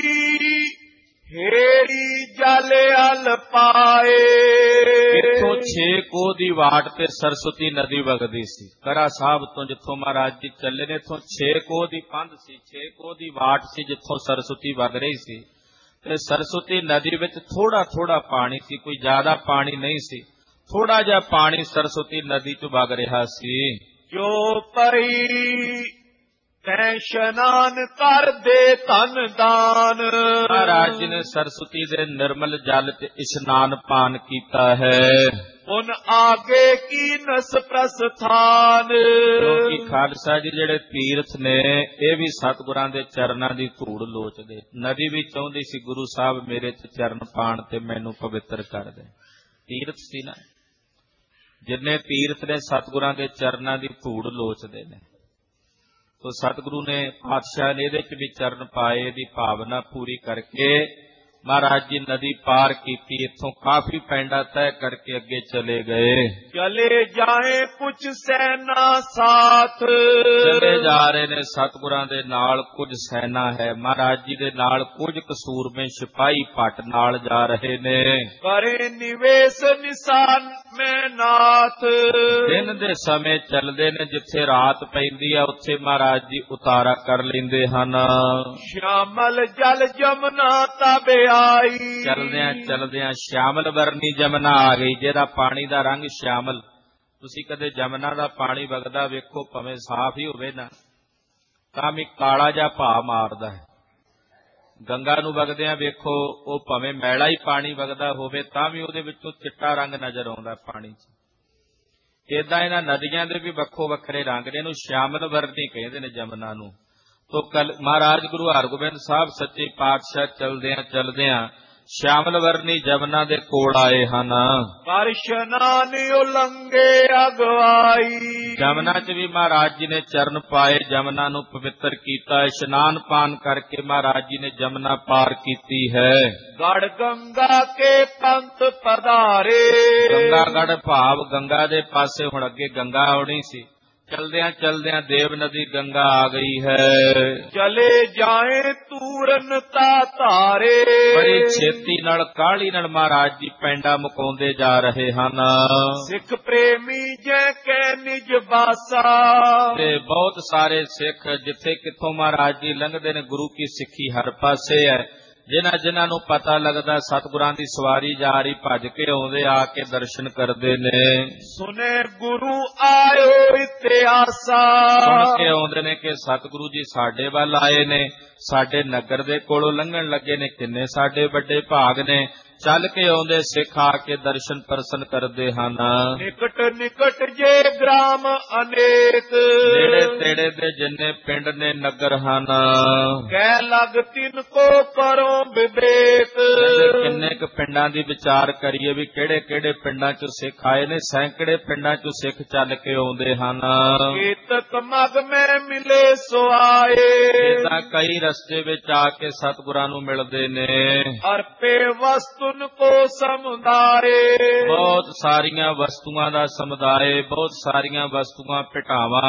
S2: ਹੇਰੀ ਜਲ ਅਲ ਪਾਏ।
S1: ਇੱਥੋਂ 6 ਕੋਹ ਦੀ ਵਾਟ ਤੇ ਸਰਸਵਤੀ ਨਦੀ ਵਗਦੀ ਸੀ। ਕਰਾ ਸਾਹਿਬ ਤੋਂ ਜਿੱਥੋਂ ਮਹਾਰਾਜ ਜੀ ਚੱਲੇ ਨੇ ਇੱਥੋਂ 6 ਕੋਹ ਦੀ ਪੰਧ ਸੀ, 6 ਕੋਹ ਦੀ ਵਾਟ ਸੀ ਜਿੱਥੋਂ ਸਰਸਵਤੀ ਵਗ ਰਹੀ ਸੀ। ਤੇ ਸਰਸਵਤੀ ਨਦੀ ਵਿੱਚ ਥੋੜਾ ਥੋੜਾ ਪਾਣੀ ਸੀ, ਕੋਈ ਜ਼ਿਆਦਾ ਪਾਣੀ ਨਹੀਂ ਸੀ, ਥੋੜਾ ਜਿਹਾ ਪਾਣੀ ਸਰਸਵਤੀ ਨਦੀ ਚ ਵਗ ਰਿਹਾ ਸੀ।
S2: ਜੋ ਪਈ ਤੈ ਇਸ਼ਨਾਨ ਕਰਦੇ ਧਨ ਦਾਨ।
S1: ਮਹਾਰਾਜ ਜੀ ਨੇ ਸਰਸਵਤੀ ਦੇ ਨਿਰਮਲ ਜਲ ਤੇ ਇਸ਼ਨਾਨ ਪਾਨ ਕੀਤਾ ਹੈ।
S2: ਉਨ ਆਗੇ ਕੀ ਨਸ ਪ੍ਰਸਥਾਨ।
S1: ਕਿਉਂਕਿ ਖਾਲਸਾ ਜੀ ਜਿਹੜੇ ਤੀਰਥ ਨੇ ਇਹ ਵੀ ਸਤਿਗੁਰਾਂ ਦੇ ਚਰਨਾਂ ਦੀ ਧੂੜ ਲੋਚਦੇ। ਨਦੀ ਵੀ ਚਾਹੁੰਦੀ ਸੀ ਗੁਰੂ ਸਾਹਿਬ ਮੇਰੇ ਚ ਚਰਨ ਪਾਣ ਤੇ ਮੈਨੂੰ ਪਵਿੱਤਰ ਕਰ ਦੇ। ਤੀਰਥ ਸੀ ਨਾ, ਜਿੰਨੇ ਤੀਰਥ ਨੇ ਸਤਿਗੁਰਾਂ ਦੇ ਚਰਨਾਂ ਦੀ ਧੂੜ ਲੋਚਦੇ ਨੇ। ਤੋ ਸਤਿਗੁਰੂ ਨੇ ਪਾਤਸ਼ਾਹ ਨੇ ਇਹਦੇ ਚ ਵੀ ਚਰਨ ਪਾਏ, ਇਹਦੀ ਭਾਵਨਾ ਪੂਰੀ ਕਰਕੇ ਮਹਾਰਾਜ ਜੀ ਨਦੀ ਪਾਰ ਕੀਤੀ। ਇੱਥੋਂ ਕਾਫੀ ਪੈਂਡਾ ਤੈਅ ਕਰਕੇ ਅੱਗੇ ਚਲੇ ਗਏ।
S2: ਚਲੇ ਜਾਏ ਕੁਛ ਸੈਨਾ ਸਾਥ।
S1: ਚਲੇ ਜਾ ਰਹੇ ਨੇ ਸਤਿਗੁਰਾਂ ਦੇ ਨਾਲ ਕੁਝ ਸੈਨਾ ਹੈ। ਮਹਾਰਾਜ ਜੀ ਦੇ ਨਾਲ ਕੁਝ ਕਸੂਰਮੇ ਸਿਪਾਹੀ ਭੱਟ ਨਾਲ ਜਾ ਰਹੇ ਨੇ।
S2: ਕਰੇ ਨਿਵੇਸ਼ ਨਿਸ਼ਾਨ ਮੈਂ ਨਾਥ।
S1: ਦਿਨ ਦੇ ਸਮੇਂ ਚੱਲਦੇ ਨੇ, ਜਿੱਥੇ ਰਾਤ ਪੈਂਦੀ ਆ ਉੱਥੇ ਮਹਾਰਾਜ ਜੀ ਉਤਾਰਾ ਕਰ ਲੈਂਦੇ ਹਨ।
S2: ਸ਼ਾਮਲ ਜਲ ਜਮਨਾ ਤਬ ਆਈ।
S1: ਚਲਦਿਆਂ ਚਲਦਿਆਂ ਸ਼ਿਆਮਲ ਵਰਨੀ ਜਮਨਾ ਆ ਗਈ, ਜਿਹਦਾ ਪਾਣੀ ਦਾ ਰੰਗ ਸ਼ਿਆਮਲ। ਤੁਸੀਂ ਕਦੇ ਜਮਨਾ ਦਾ ਪਾਣੀ ਵਗਦਾ ਵੇਖੋ, ਭਾਵੇਂ ਸਾਫ਼ ਹੀ ਹੋਵੇ ਨਾ ਤਾਂ ਵੀ ਕਾਲਾ ਜਿਹਾ ਭਾ ਮਾਰਦਾ ਹੈ। ਗੰਗਾ ਨੂੰ ਵਗਦਿਆਂ ਵੇਖੋ, ਉਹ ਭਾਵੇਂ ਮੈਲਾ ਹੀ ਪਾਣੀ ਵਗਦਾ ਹੋਵੇ ਤਾਂ ਵੀ ਉਹਦੇ ਵਿੱਚੋਂ ਚਿੱਟਾ ਰੰਗ ਨਜ਼ਰ ਆਉਂਦਾ ਪਾਣੀ 'ਚ। ਏਦਾਂ ਇਹਨਾਂ ਨਦੀਆਂ ਦੇ ਵੀ ਵੱਖੋ ਵੱਖਰੇ ਰੰਗ ਨੇ। ਇਹਨੂੰ ਸ਼ਿਆਮਲ ਵਰਨੀ ਕਹਿੰਦੇ ਨੇ ਜਮਨਾ ਨੂੰ। ਤੋ ਮਹਾਰਾਜ ਗੁਰੂ ਹਰਗੋਬਿੰਦ ਸਾਹਿਬ ਸੱਚੇ ਪਾਤਸ਼ਾਹ ਚਲਦਿਆਂ ਚਲਦਿਆਂ ਸ਼ਿਆਮਲ ਵਰਨੀ ਜਮਨਾ ਦੇ ਕੋਲ ਆਏ ਹਨ।
S2: ਪਰ ਇਸ਼ਨਾਨ ਉਲੰਘੇ ਅਗਵਾਈ।
S1: ਜਮਨਾ 'ਚ ਵੀ ਮਹਾਰਾਜ ਜੀ ਨੇ ਚਰਨ ਪਾਏ, ਜਮਨਾ ਨੂੰ ਪਵਿੱਤਰ ਕੀਤਾ। ਇਸ਼ਨਾਨ ਪਾਨ ਕਰਕੇ ਮਹਾਰਾਜ ਜੀ ਨੇ ਜਮਨਾ ਪਾਰ ਕੀਤੀ ਹੈ।
S2: ਗੜ ਗੰਗਾ ਕੇ ਪੰਥ ਪਧਾਰੇ।
S1: ਗੰਗਾ ਗੜ ਭਾਵ ਗੰਗਾ ਦੇ ਪਾਸੇ ਹੁਣ ਅੱਗੇ ਗੰਗਾ ਆਉਣੀ ਸੀ। ਚਲਦਿਆਂ ਚਲਦਿਆਂ ਦੇਵ ਨਦੀ ਗੰਗਾ ਆ ਗਈ ਹੈ।
S2: ਚਲੇ ਜਾਏ ਤੂਰਨ ਤਾ ਧਾਰੇ।
S1: ਬੜੀ ਛੇਤੀ ਨਾਲ ਕਾਹਲੀ ਨਾਲ ਮਹਾਰਾਜ ਜੀ ਪੈਂਡਾ ਮੁਕਾਉਂਦੇ ਜਾ ਰਹੇ ਹਨ।
S2: ਸਿੱਖ ਪ੍ਰੇਮੀ ਜੈ ਕੈ ਨਿਜ ਬਾਸਾ।
S1: ਤੇ ਬਹੁਤ ਸਾਰੇ ਸਿੱਖ ਜਿੱਥੇ ਕਿੱਥੋਂ ਮਹਾਰਾਜ ਜੀ ਲੰਘਦੇ ਨੇ, ਗੁਰੂ ਕੀ ਸਿੱਖੀ ਹਰ ਪਾਸੇ ਹੈ। ਜਿਨ੍ਹਾਂ ਨੂੰ ਪਤਾ ਲੱਗਦਾ ਸਤਿਗੁਰਾਂ ਦੀ ਸਵਾਰੀ ਜਾ ਰਹੀ, ਭੱਜ ਕੇ ਆਉਂਦੇ, ਆ ਕੇ ਦਰਸ਼ਨ ਕਰਦੇ ਨੇ।
S2: ਸੁਨੇ ਗੁਰੂ ਆਇਓ ਇਤਿਹਾਸਾ।
S1: ਸੁਣ ਕੇ ਆਉਂਦੇ ਨੇ ਕਿ ਸਤਿਗੁਰੂ ਜੀ ਸਾਡੇ ਵੱਲ ਆਏ ਨੇ, ਸਾਡੇ ਨਗਰ ਦੇ ਕੋਲੋਂ ਲੰਘਣ ਲੱਗੇ ਨੇ। ਕਿੰਨੇ ਸਾਡੇ ਵੱਡੇ ਭਾਗ ਨੇ। ਚੱਲ ਕੇ ਆਉਂਦੇ ਸਿੱਖ ਆ ਕੇ ਦਰਸ਼ਨ ਪਰਸਨ ਕਰਦੇ ਹਨ।
S2: ਨਿਕਟ ਨਿਕਟ ਜੇ ਗ੍ਰਾਮ ਅਨੇਕ।
S1: ਨੇੜੇ ਤੇੜੇ ਦੇ ਜਿੰਨੇ ਪਿੰਡ ਨੇ, ਨਗਰ ਹਨ।
S2: ਕਹਿ ਲਗ ਤਿਨ ਕੋ ਕਰੋ ਵਿਵੇਕ।
S1: ਕਿੰਨੇ ਕੁ ਪਿੰਡਾਂ ਦੀ ਵਿਚਾਰ ਕਰੀਏ ਵੀ ਕਿਹੜੇ ਕਿਹੜੇ ਪਿੰਡਾਂ ਚੋਂ ਸਿੱਖ ਆਏ ਨੇ। ਸੈਂਕੜੇ ਪਿੰਡਾਂ ਚੋਂ ਸਿੱਖ ਚੱਲ ਕੇ ਆਉਂਦੇ ਹਨ।
S2: ਕੀਤਕ ਮਗ ਮੈਂ ਮਿਲੇ ਸੋ ਆਏ।
S1: ਏਦਾਂ ਕਈ ਰਸਤੇ ਵਿੱਚ ਆ ਕੇ ਸਤਿਗੁਰਾਂ ਨੂੰ ਮਿਲਦੇ ਨੇ।
S2: ਅਰਪੇ ਵਸਤੁਨ ਕੋ ਸਮੁਦਾਏ।
S1: ਬਹੁਤ ਸਾਰੀਆਂ ਵਸਤੂਆਂ ਦਾ ਸਮੁਦਾਇ, ਬਹੁਤ ਸਾਰੀਆਂ ਵਸਤੂਆਂ ਭਟਾਵਾਂ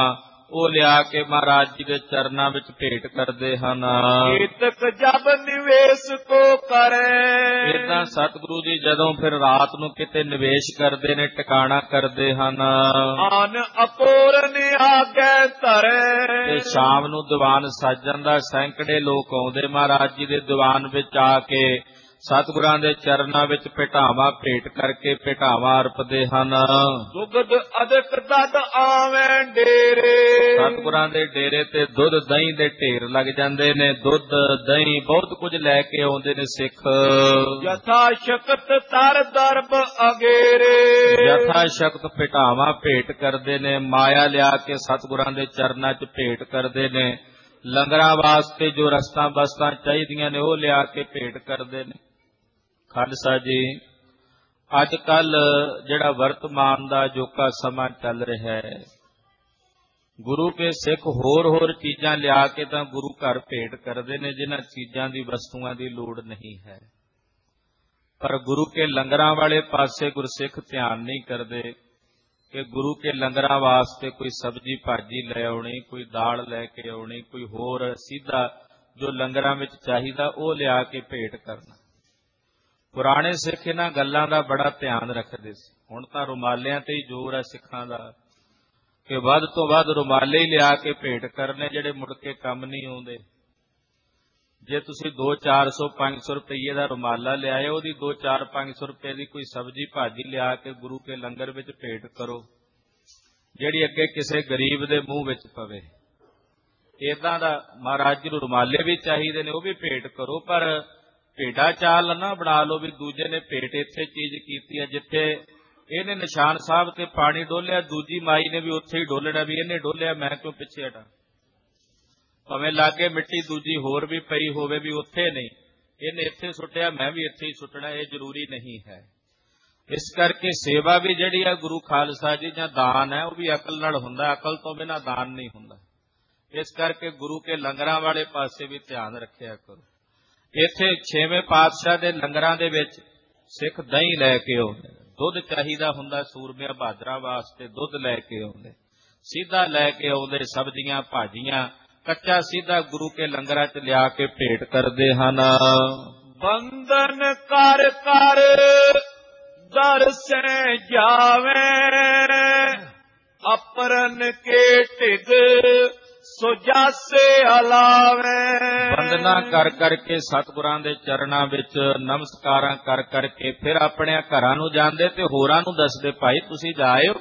S1: ਉਹ ਲਿਆ ਕੇ ਮਹਾਰਾਜ ਜੀ ਦੇ ਚਰਨਾਂ ਵਿੱਚ ਭੇਟ ਕਰਦੇ ਹਨ।
S2: ਏਤਕ ਜਬ ਨਿਵੇਸ਼ ਕੋ ਕਰੇ।
S1: ਏਦਾਂ ਸਤਿਗੁਰੂ ਜੀ ਜਦੋਂ ਫਿਰ ਰਾਤ ਨੂੰ ਕਿਤੇ ਨਿਵੇਸ਼ ਕਰਦੇ ਨੇ, ਟਿਕਾਣਾ ਕਰਦੇ ਹਨ,
S2: ਆਨ ਅਪੂਰਨ ਆਗੇ ਧਰੇ।
S1: ਤੇ ਸ਼ਾਮ ਨੂੰ ਦੀਵਾਨ ਸਜ ਜਾਂਦਾ। ਸੈਂਕੜੇ ਲੋਕ ਆਉਂਦੇ ਮਹਾਰਾਜ ਜੀ ਦੇ ਦੀਵਾਨ ਵਿੱਚ ਆ ਕੇ ਸਤਿਗੁਰਾਂ ਦੇ ਚਰਨਾਂ ਵਿੱਚ ਭੇਟਾਵਾਂ ਭੇਟ ਕਰਕੇ ਭੇਟਾਵਾਂ ਅਰਪਦੇ ਹਨ।
S2: ਦੁਗਧ ਅਦਕ ਦਦ ਆਵੇਂ ਡੇਰੇ।
S1: ਸਤਿਗੁਰਾਂ ਦੇ ਡੇਰੇ ਤੇ ਦੁੱਧ ਦਹੀਂ ਦੇ ਢੇਰ ਲੱਗ ਜਾਂਦੇ ਨੇ। ਦੁੱਧ ਦਹੀਂ ਬਹੁਤ ਕੁਝ ਲੈ ਕੇ ਆਉਂਦੇ ਨੇ ਸਿੱਖ।
S2: ਯਥਾ ਸ਼ਕਤ ਤਰ ਦਰਬ ਅਗੇਰੇ।
S1: ਯਥਾ ਸ਼ਕਤ ਭੇਟਾਵਾਂ ਭੇਟ ਕਰਦੇ ਨੇ। ਮਾਇਆ ਲਿਆ ਕੇ ਸਤਿਗੁਰਾਂ ਦੇ ਚਰਨਾਂ 'ਚ ਭੇਟ ਕਰਦੇ ਨੇ। ਲੰਗਰਾਂ ਵਾਸਤੇ ਜੋ ਰਸਤਾਂ ਬਸਤਾਂ ਚਾਹੀਦੀਆਂ ਨੇ ਉਹ ਲਿਆ ਕੇ ਭੇਟ ਕਰਦੇ ਨੇ। ਖਾਲਸਾ ਜੀ, ਅੱਜ ਕੱਲ ਜਿਹੜਾ ਵਰਤਮਾਨ ਦਾ ਅਜੋਕਾ ਸਮਾਂ ਚੱਲ ਰਿਹਾ ਹੈ, ਗੁਰੂ ਕੇ ਸਿੱਖ ਹੋਰ ਚੀਜ਼ਾਂ ਲਿਆ ਕੇ ਤਾਂ ਗੁਰੂ ਘਰ ਭੇਟ ਕਰਦੇ ਨੇ, ਜਿਨ੍ਹਾਂ ਚੀਜ਼ਾਂ ਦੀ ਵਸਤੂਆਂ ਦੀ ਲੋੜ ਨਹੀਂ ਹੈ। ਪਰ ਗੁਰੂ ਕੇ ਲੰਗਰਾਂ ਵਾਲੇ ਪਾਸੇ ਗੁਰਸਿੱਖ ਧਿਆਨ ਨਹੀਂ ਕਰਦੇ ਕਿ ਗੁਰੂ ਕੇ ਲੰਗਰਾਂ ਵਾਸਤੇ ਕੋਈ ਸਬਜ਼ੀ ਭਾਜੀ ਲੈ ਆਉਣੀ, ਕੋਈ ਦਾਲ ਲੈ ਕੇ ਆਉਣੀ, ਕੋਈ ਹੋਰ ਸਿੱਧਾ ਜੋ ਲੰਗਰਾਂ ਵਿੱਚ ਚਾਹੀਦਾ ਉਹ ਲਿਆ ਕੇ ਭੇਟ ਕਰਨਾ। ਪੁਰਾਣੇ ਸਿੱਖ ਇਹਨਾਂ ਗੱਲਾਂ ਦਾ ਬੜਾ ਧਿਆਨ ਰੱਖਦੇ ਸੀ। ਹੁਣ ਤਾਂ ਰੁਮਾਲਿਆਂ ਤੇ ਹੀ ਜ਼ੋਰ ਹੈ ਸਿੱਖਾਂ ਦਾ ਕਿ ਵੱਧ ਤੋਂ ਵੱਧ ਰੁਮਾਲੇ ਹੀ ਲਿਆ ਕੇ ਭੇਟ ਕਰਨੇ, ਜਿਹੜੇ ਮੁੜ ਕੇ ਕੰਮ ਨਹੀਂ ਆਉਂਦੇ। ਜੇ ਤੁਸੀਂ 200-400 500 ਰੁਪਈਏ ਦਾ ਰੁਮਾਲਾ ਲਿਆਏ, ਉਹਦੀ 2-4-500 ਰੁਪਏ ਦੀ ਕੋਈ ਸਬਜ਼ੀ ਭਾਜੀ ਲਿਆ ਕੇ ਗੁਰੂ ਕੇ ਲੰਗਰ ਵਿੱਚ ਭੇਟ ਕਰੋ, ਜਿਹੜੀ ਅੱਗੇ ਕਿਸੇ ਗਰੀਬ ਦੇ ਮੂੰਹ ਵਿੱਚ ਪਵੇ। ਏਦਾਂ ਦਾ ਮਹਾਰਾਜ ਜੀ ਨੂੰ ਰੁਮਾਲੇ ਵੀ ਚਾਹੀਦੇ ਨੇ, ਉਹ ਵੀ ਭੇਟ ਕਰੋ, ਪਰ ਭੇਡਾ ਚਾਲ ਨਾ ਬਣਾ ਲਓ ਵੀ ਦੂਜੇ ਨੇ ਭੇਟ ਇੱਥੇ ਚੀਜ਼ ਕੀਤੀ ਹੈ, ਜਿੱਥੇ ਇਹਨੇ ਨਿਸ਼ਾਨ ਸਾਹਿਬ ਤੇ ਪਾਣੀ ਡੋਲਿਆ, ਦੂਜੀ ਮਾਈ ਨੇ ਵੀ ਉੱਥੇ ਹੀ ਡੋਲਣਾ, ਵੀ ਇਹਨੇ ਡੋਲਿਆ ਮੈਂ ਕਿਉਂ ਪਿੱਛੇ ਹਟਾਂ। ਭਾਵੇਂ ਲਾਗੇ ਮਿੱਟੀ ਦੂਜੀ ਹੋਰ ਵੀ ਪਈ ਹੋਵੇ, ਵੀ ਉੱਥੇ ਨਹੀਂ, ਇਹਨੇ ਇੱਥੇ ਸੁੱਟਿਆ ਮੈਂ ਵੀ ਇੱਥੇ ਹੀ ਸੁੱਟਣਾ, ਇਹ ਜ਼ਰੂਰੀ ਨਹੀਂ ਹੈ। ਇਸ ਕਰਕੇ ਸੇਵਾ ਵੀ ਜਿਹੜੀ ਹੈ ਗੁਰੂ ਖਾਲਸਾ ਜੀ ਜਾਂ ਦਾਨ ਹੈ, ਉਹ ਵੀ ਅਕਲ ਨਾਲ ਹੁੰਦਾ, ਅਕਲ ਤੋਂ ਬਿਨਾਂ ਦਾਨ ਨਹੀਂ ਹੁੰਦਾ। ਇਸ ਕਰਕੇ ਗੁਰੂ ਕੇ ਲੰਗਰਾਂ ਵਾਲੇ ਪਾਸੇ ਵੀ ਧਿਆਨ ਰੱਖਿਆ ਕਰੋ। ਇੱਥੇ 6ਵੇਂ ਪਾਤਸ਼ਾਹ ਦੇ ਲੰਗਰਾਂ ਦੇ ਵਿੱਚ ਸਿੱਖ ਦਹੀਂ ਲੈ ਕੇ ਆਉਂਦੇ, ਦੁੱਧ ਚਾਹੀਦਾ ਹੁੰਦਾ ਸੂਰਮਿਆਂ ਬਹਾਦਰਾਂ ਵਾਸਤੇ, ਦੁੱਧ ਲੈ ਕੇ ਆਉਂਦੇ, ਸਿੱਧਾ ਲੈ ਕੇ ਆਉਂਦੇ, ਸਬਜ਼ੀਆਂ ਭਾਜੀਆਂ ਕੱਚਾ ਸਿੱਧਾ ਗੁਰੂ ਕੇ ਲੰਗਰਾਂ 'ਚ ਲਿਆ ਕੇ ਭੇਟ ਕਰਦੇ ਹਨ।
S2: ਬੰਧਨ ਕਰ ਕਰ ਦਰਸੈ ਜਾਵੇ, ਅਪਰਨ ਕੇ ਢਿਗ ਸੋ ਜਾਸੇ ਹਲਾਵੇ।
S1: ਬੰਦਨਾ ਕਰ ਕਰਕੇ ਸਤਿਗੁਰਾਂ ਦੇ ਚਰਨਾਂ ਵਿੱਚ ਨਮਸਕਾਰਾਂ ਕਰ ਕਰਕੇ ਫਿਰ ਆਪਣੇ ਘਰਾਂ ਨੂੰ ਜਾਂਦੇ ਤੇ ਹੋਰਾਂ ਨੂੰ ਦੱਸਦੇ, ਭਾਈ ਤੁਸੀਂ ਜਾਇਓ,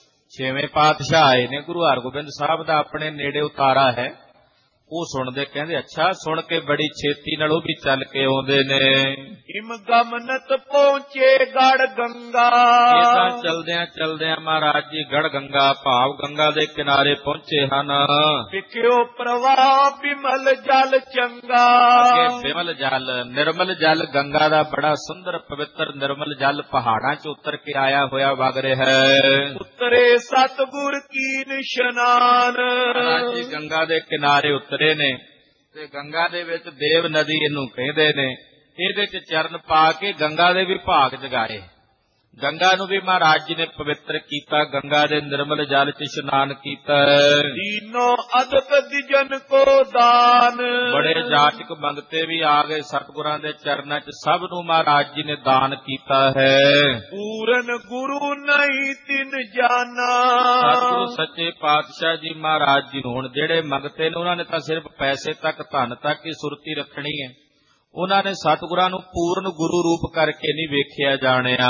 S1: 6ਵੇਂ ਪਾਤਸ਼ਾਹ ਆਏ ਨੇ, ਗੁਰੂ ਹਰਗੋਬਿੰਦ ਸਾਹਿਬ ਦਾ ਆਪਣੇ ਨੇੜੇ ਉਤਾਰਾ ਹੈ। ਉਹ ਸੁਣਦੇ, ਕਹਿੰਦੇ ਅੱਛਾ, ਸੁਣ ਕੇ ਬੜੀ ਛੇਤੀ ਨਾਲ ਉਹ ਵੀ ਚੱਲ ਕੇ ਆਉਂਦੇ ਨੇ।
S2: ਹਿਮ ਗਮਨਤ ਪਹੁੰਚੇ ਗੜ ਗੰਗਾ।
S1: ਇਦਾਂ ਚਲਦਿਆਂ ਚਲਦਿਆਂ ਮਹਾਰਾਜ ਜੀ ਗੜ ਗੰਗਾ ਭਾਵ ਗੰਗਾ ਦੇ ਕਿਨਾਰੇ ਪਹੁੰਚੇ ਹਨ।
S2: ਵਿਖਿਓ ਪ੍ਰਵਾਹ ਬਿਮਲ ਜਲ ਚੰਗਾ।
S1: ਅੱਗੇ ਬਿਮਲ ਜਲ, ਨਿਰਮਲ ਜਲ ਗੰਗਾ ਦਾ ਬੜਾ ਸੁੰਦਰ ਪਵਿੱਤਰ ਨਿਰਮਲ ਜਲ ਪਹਾੜਾਂ 'ਚ ਉਤਰ ਕੇ ਆਇਆ ਹੋਇਆ ਵਗ ਰਿਹਾ ਹੈ।
S2: ਉਤਰੇ ਸਤਿਗੁਰ ਕੀ ਨਿਸ਼ਨਾਨ।
S1: ਮਹਾਰਾਜ ਜੀ ਗੰਗਾ ਦੇ ਕਿਨਾਰੇ ਉਤਰੇ ਨੇ ਤੇ ਗੰਗਾ ਦੇ ਵਿੱਚ ਦੇਵ ਨਦੀ ਇਹਨੂੰ ਕਹਿੰਦੇ ਨੇ, ਇਹਦੇ 'ਚ ਚਰਨ ਪਾ ਕੇ ਗੰਗਾ ਦੇ ਵੀ ਭਾਗ ਜਗਾਏ। ਗੰਗਾ ਨੂੰ ਵੀ ਮਹਾਰਾਜ ਜੀ ਨੇ ਪਵਿੱਤਰ ਕੀਤਾ, ਗੰਗਾ ਦੇ ਨਿਰਮਲ ਜਲ 'ਚ ਇਸ਼ਨਾਨ ਕੀਤਾ।
S2: ਦੀਨੋ ਅਦਕ ਦਿਜਨ ਕੋ ਦਾਨ।
S1: ਬੜੇ ਜਾਚਕ ਮੰਗਤੇ ਵੀ ਆ ਗਏ ਸਤਿਗੁਰਾਂ ਦੇ ਚਰਨਾਂ 'ਚ, ਸਭ ਨੂੰ ਮਹਾਰਾਜ ਜੀ ਨੇ ਦਾਨ ਕੀਤਾ ਹੈ।
S2: ਪੂਰਨ ਗੁਰੂ ਨਹੀਂ ਤਿਨ ਜਾਨਾ।
S1: ਸਤਿਗੁਰੂ ਸੱਚੇ ਪਾਤਸ਼ਾਹ ਜੀ ਮਹਾਰਾਜ ਜੀ ਨੂੰ ਹੁਣ ਜਿਹੜੇ ਮੰਗਤੇ ਨੇ, ਉਹਨਾਂ ਨੇ ਤਾਂ ਸਿਰਫ ਪੈਸੇ ਤੱਕ ਧਨ ਤੱਕ ਹੀ ਸੁਰਤੀ ਰੱਖਣੀ ਹੈ, ਉਹਨਾਂ ਨੇ ਸਤਿਗੁਰਾਂ ਨੂੰ ਪੂਰਨ ਗੁਰੂ ਰੂਪ ਕਰਕੇ ਨਹੀਂ ਵੇਖਿਆ ਜਾਣਿਆ।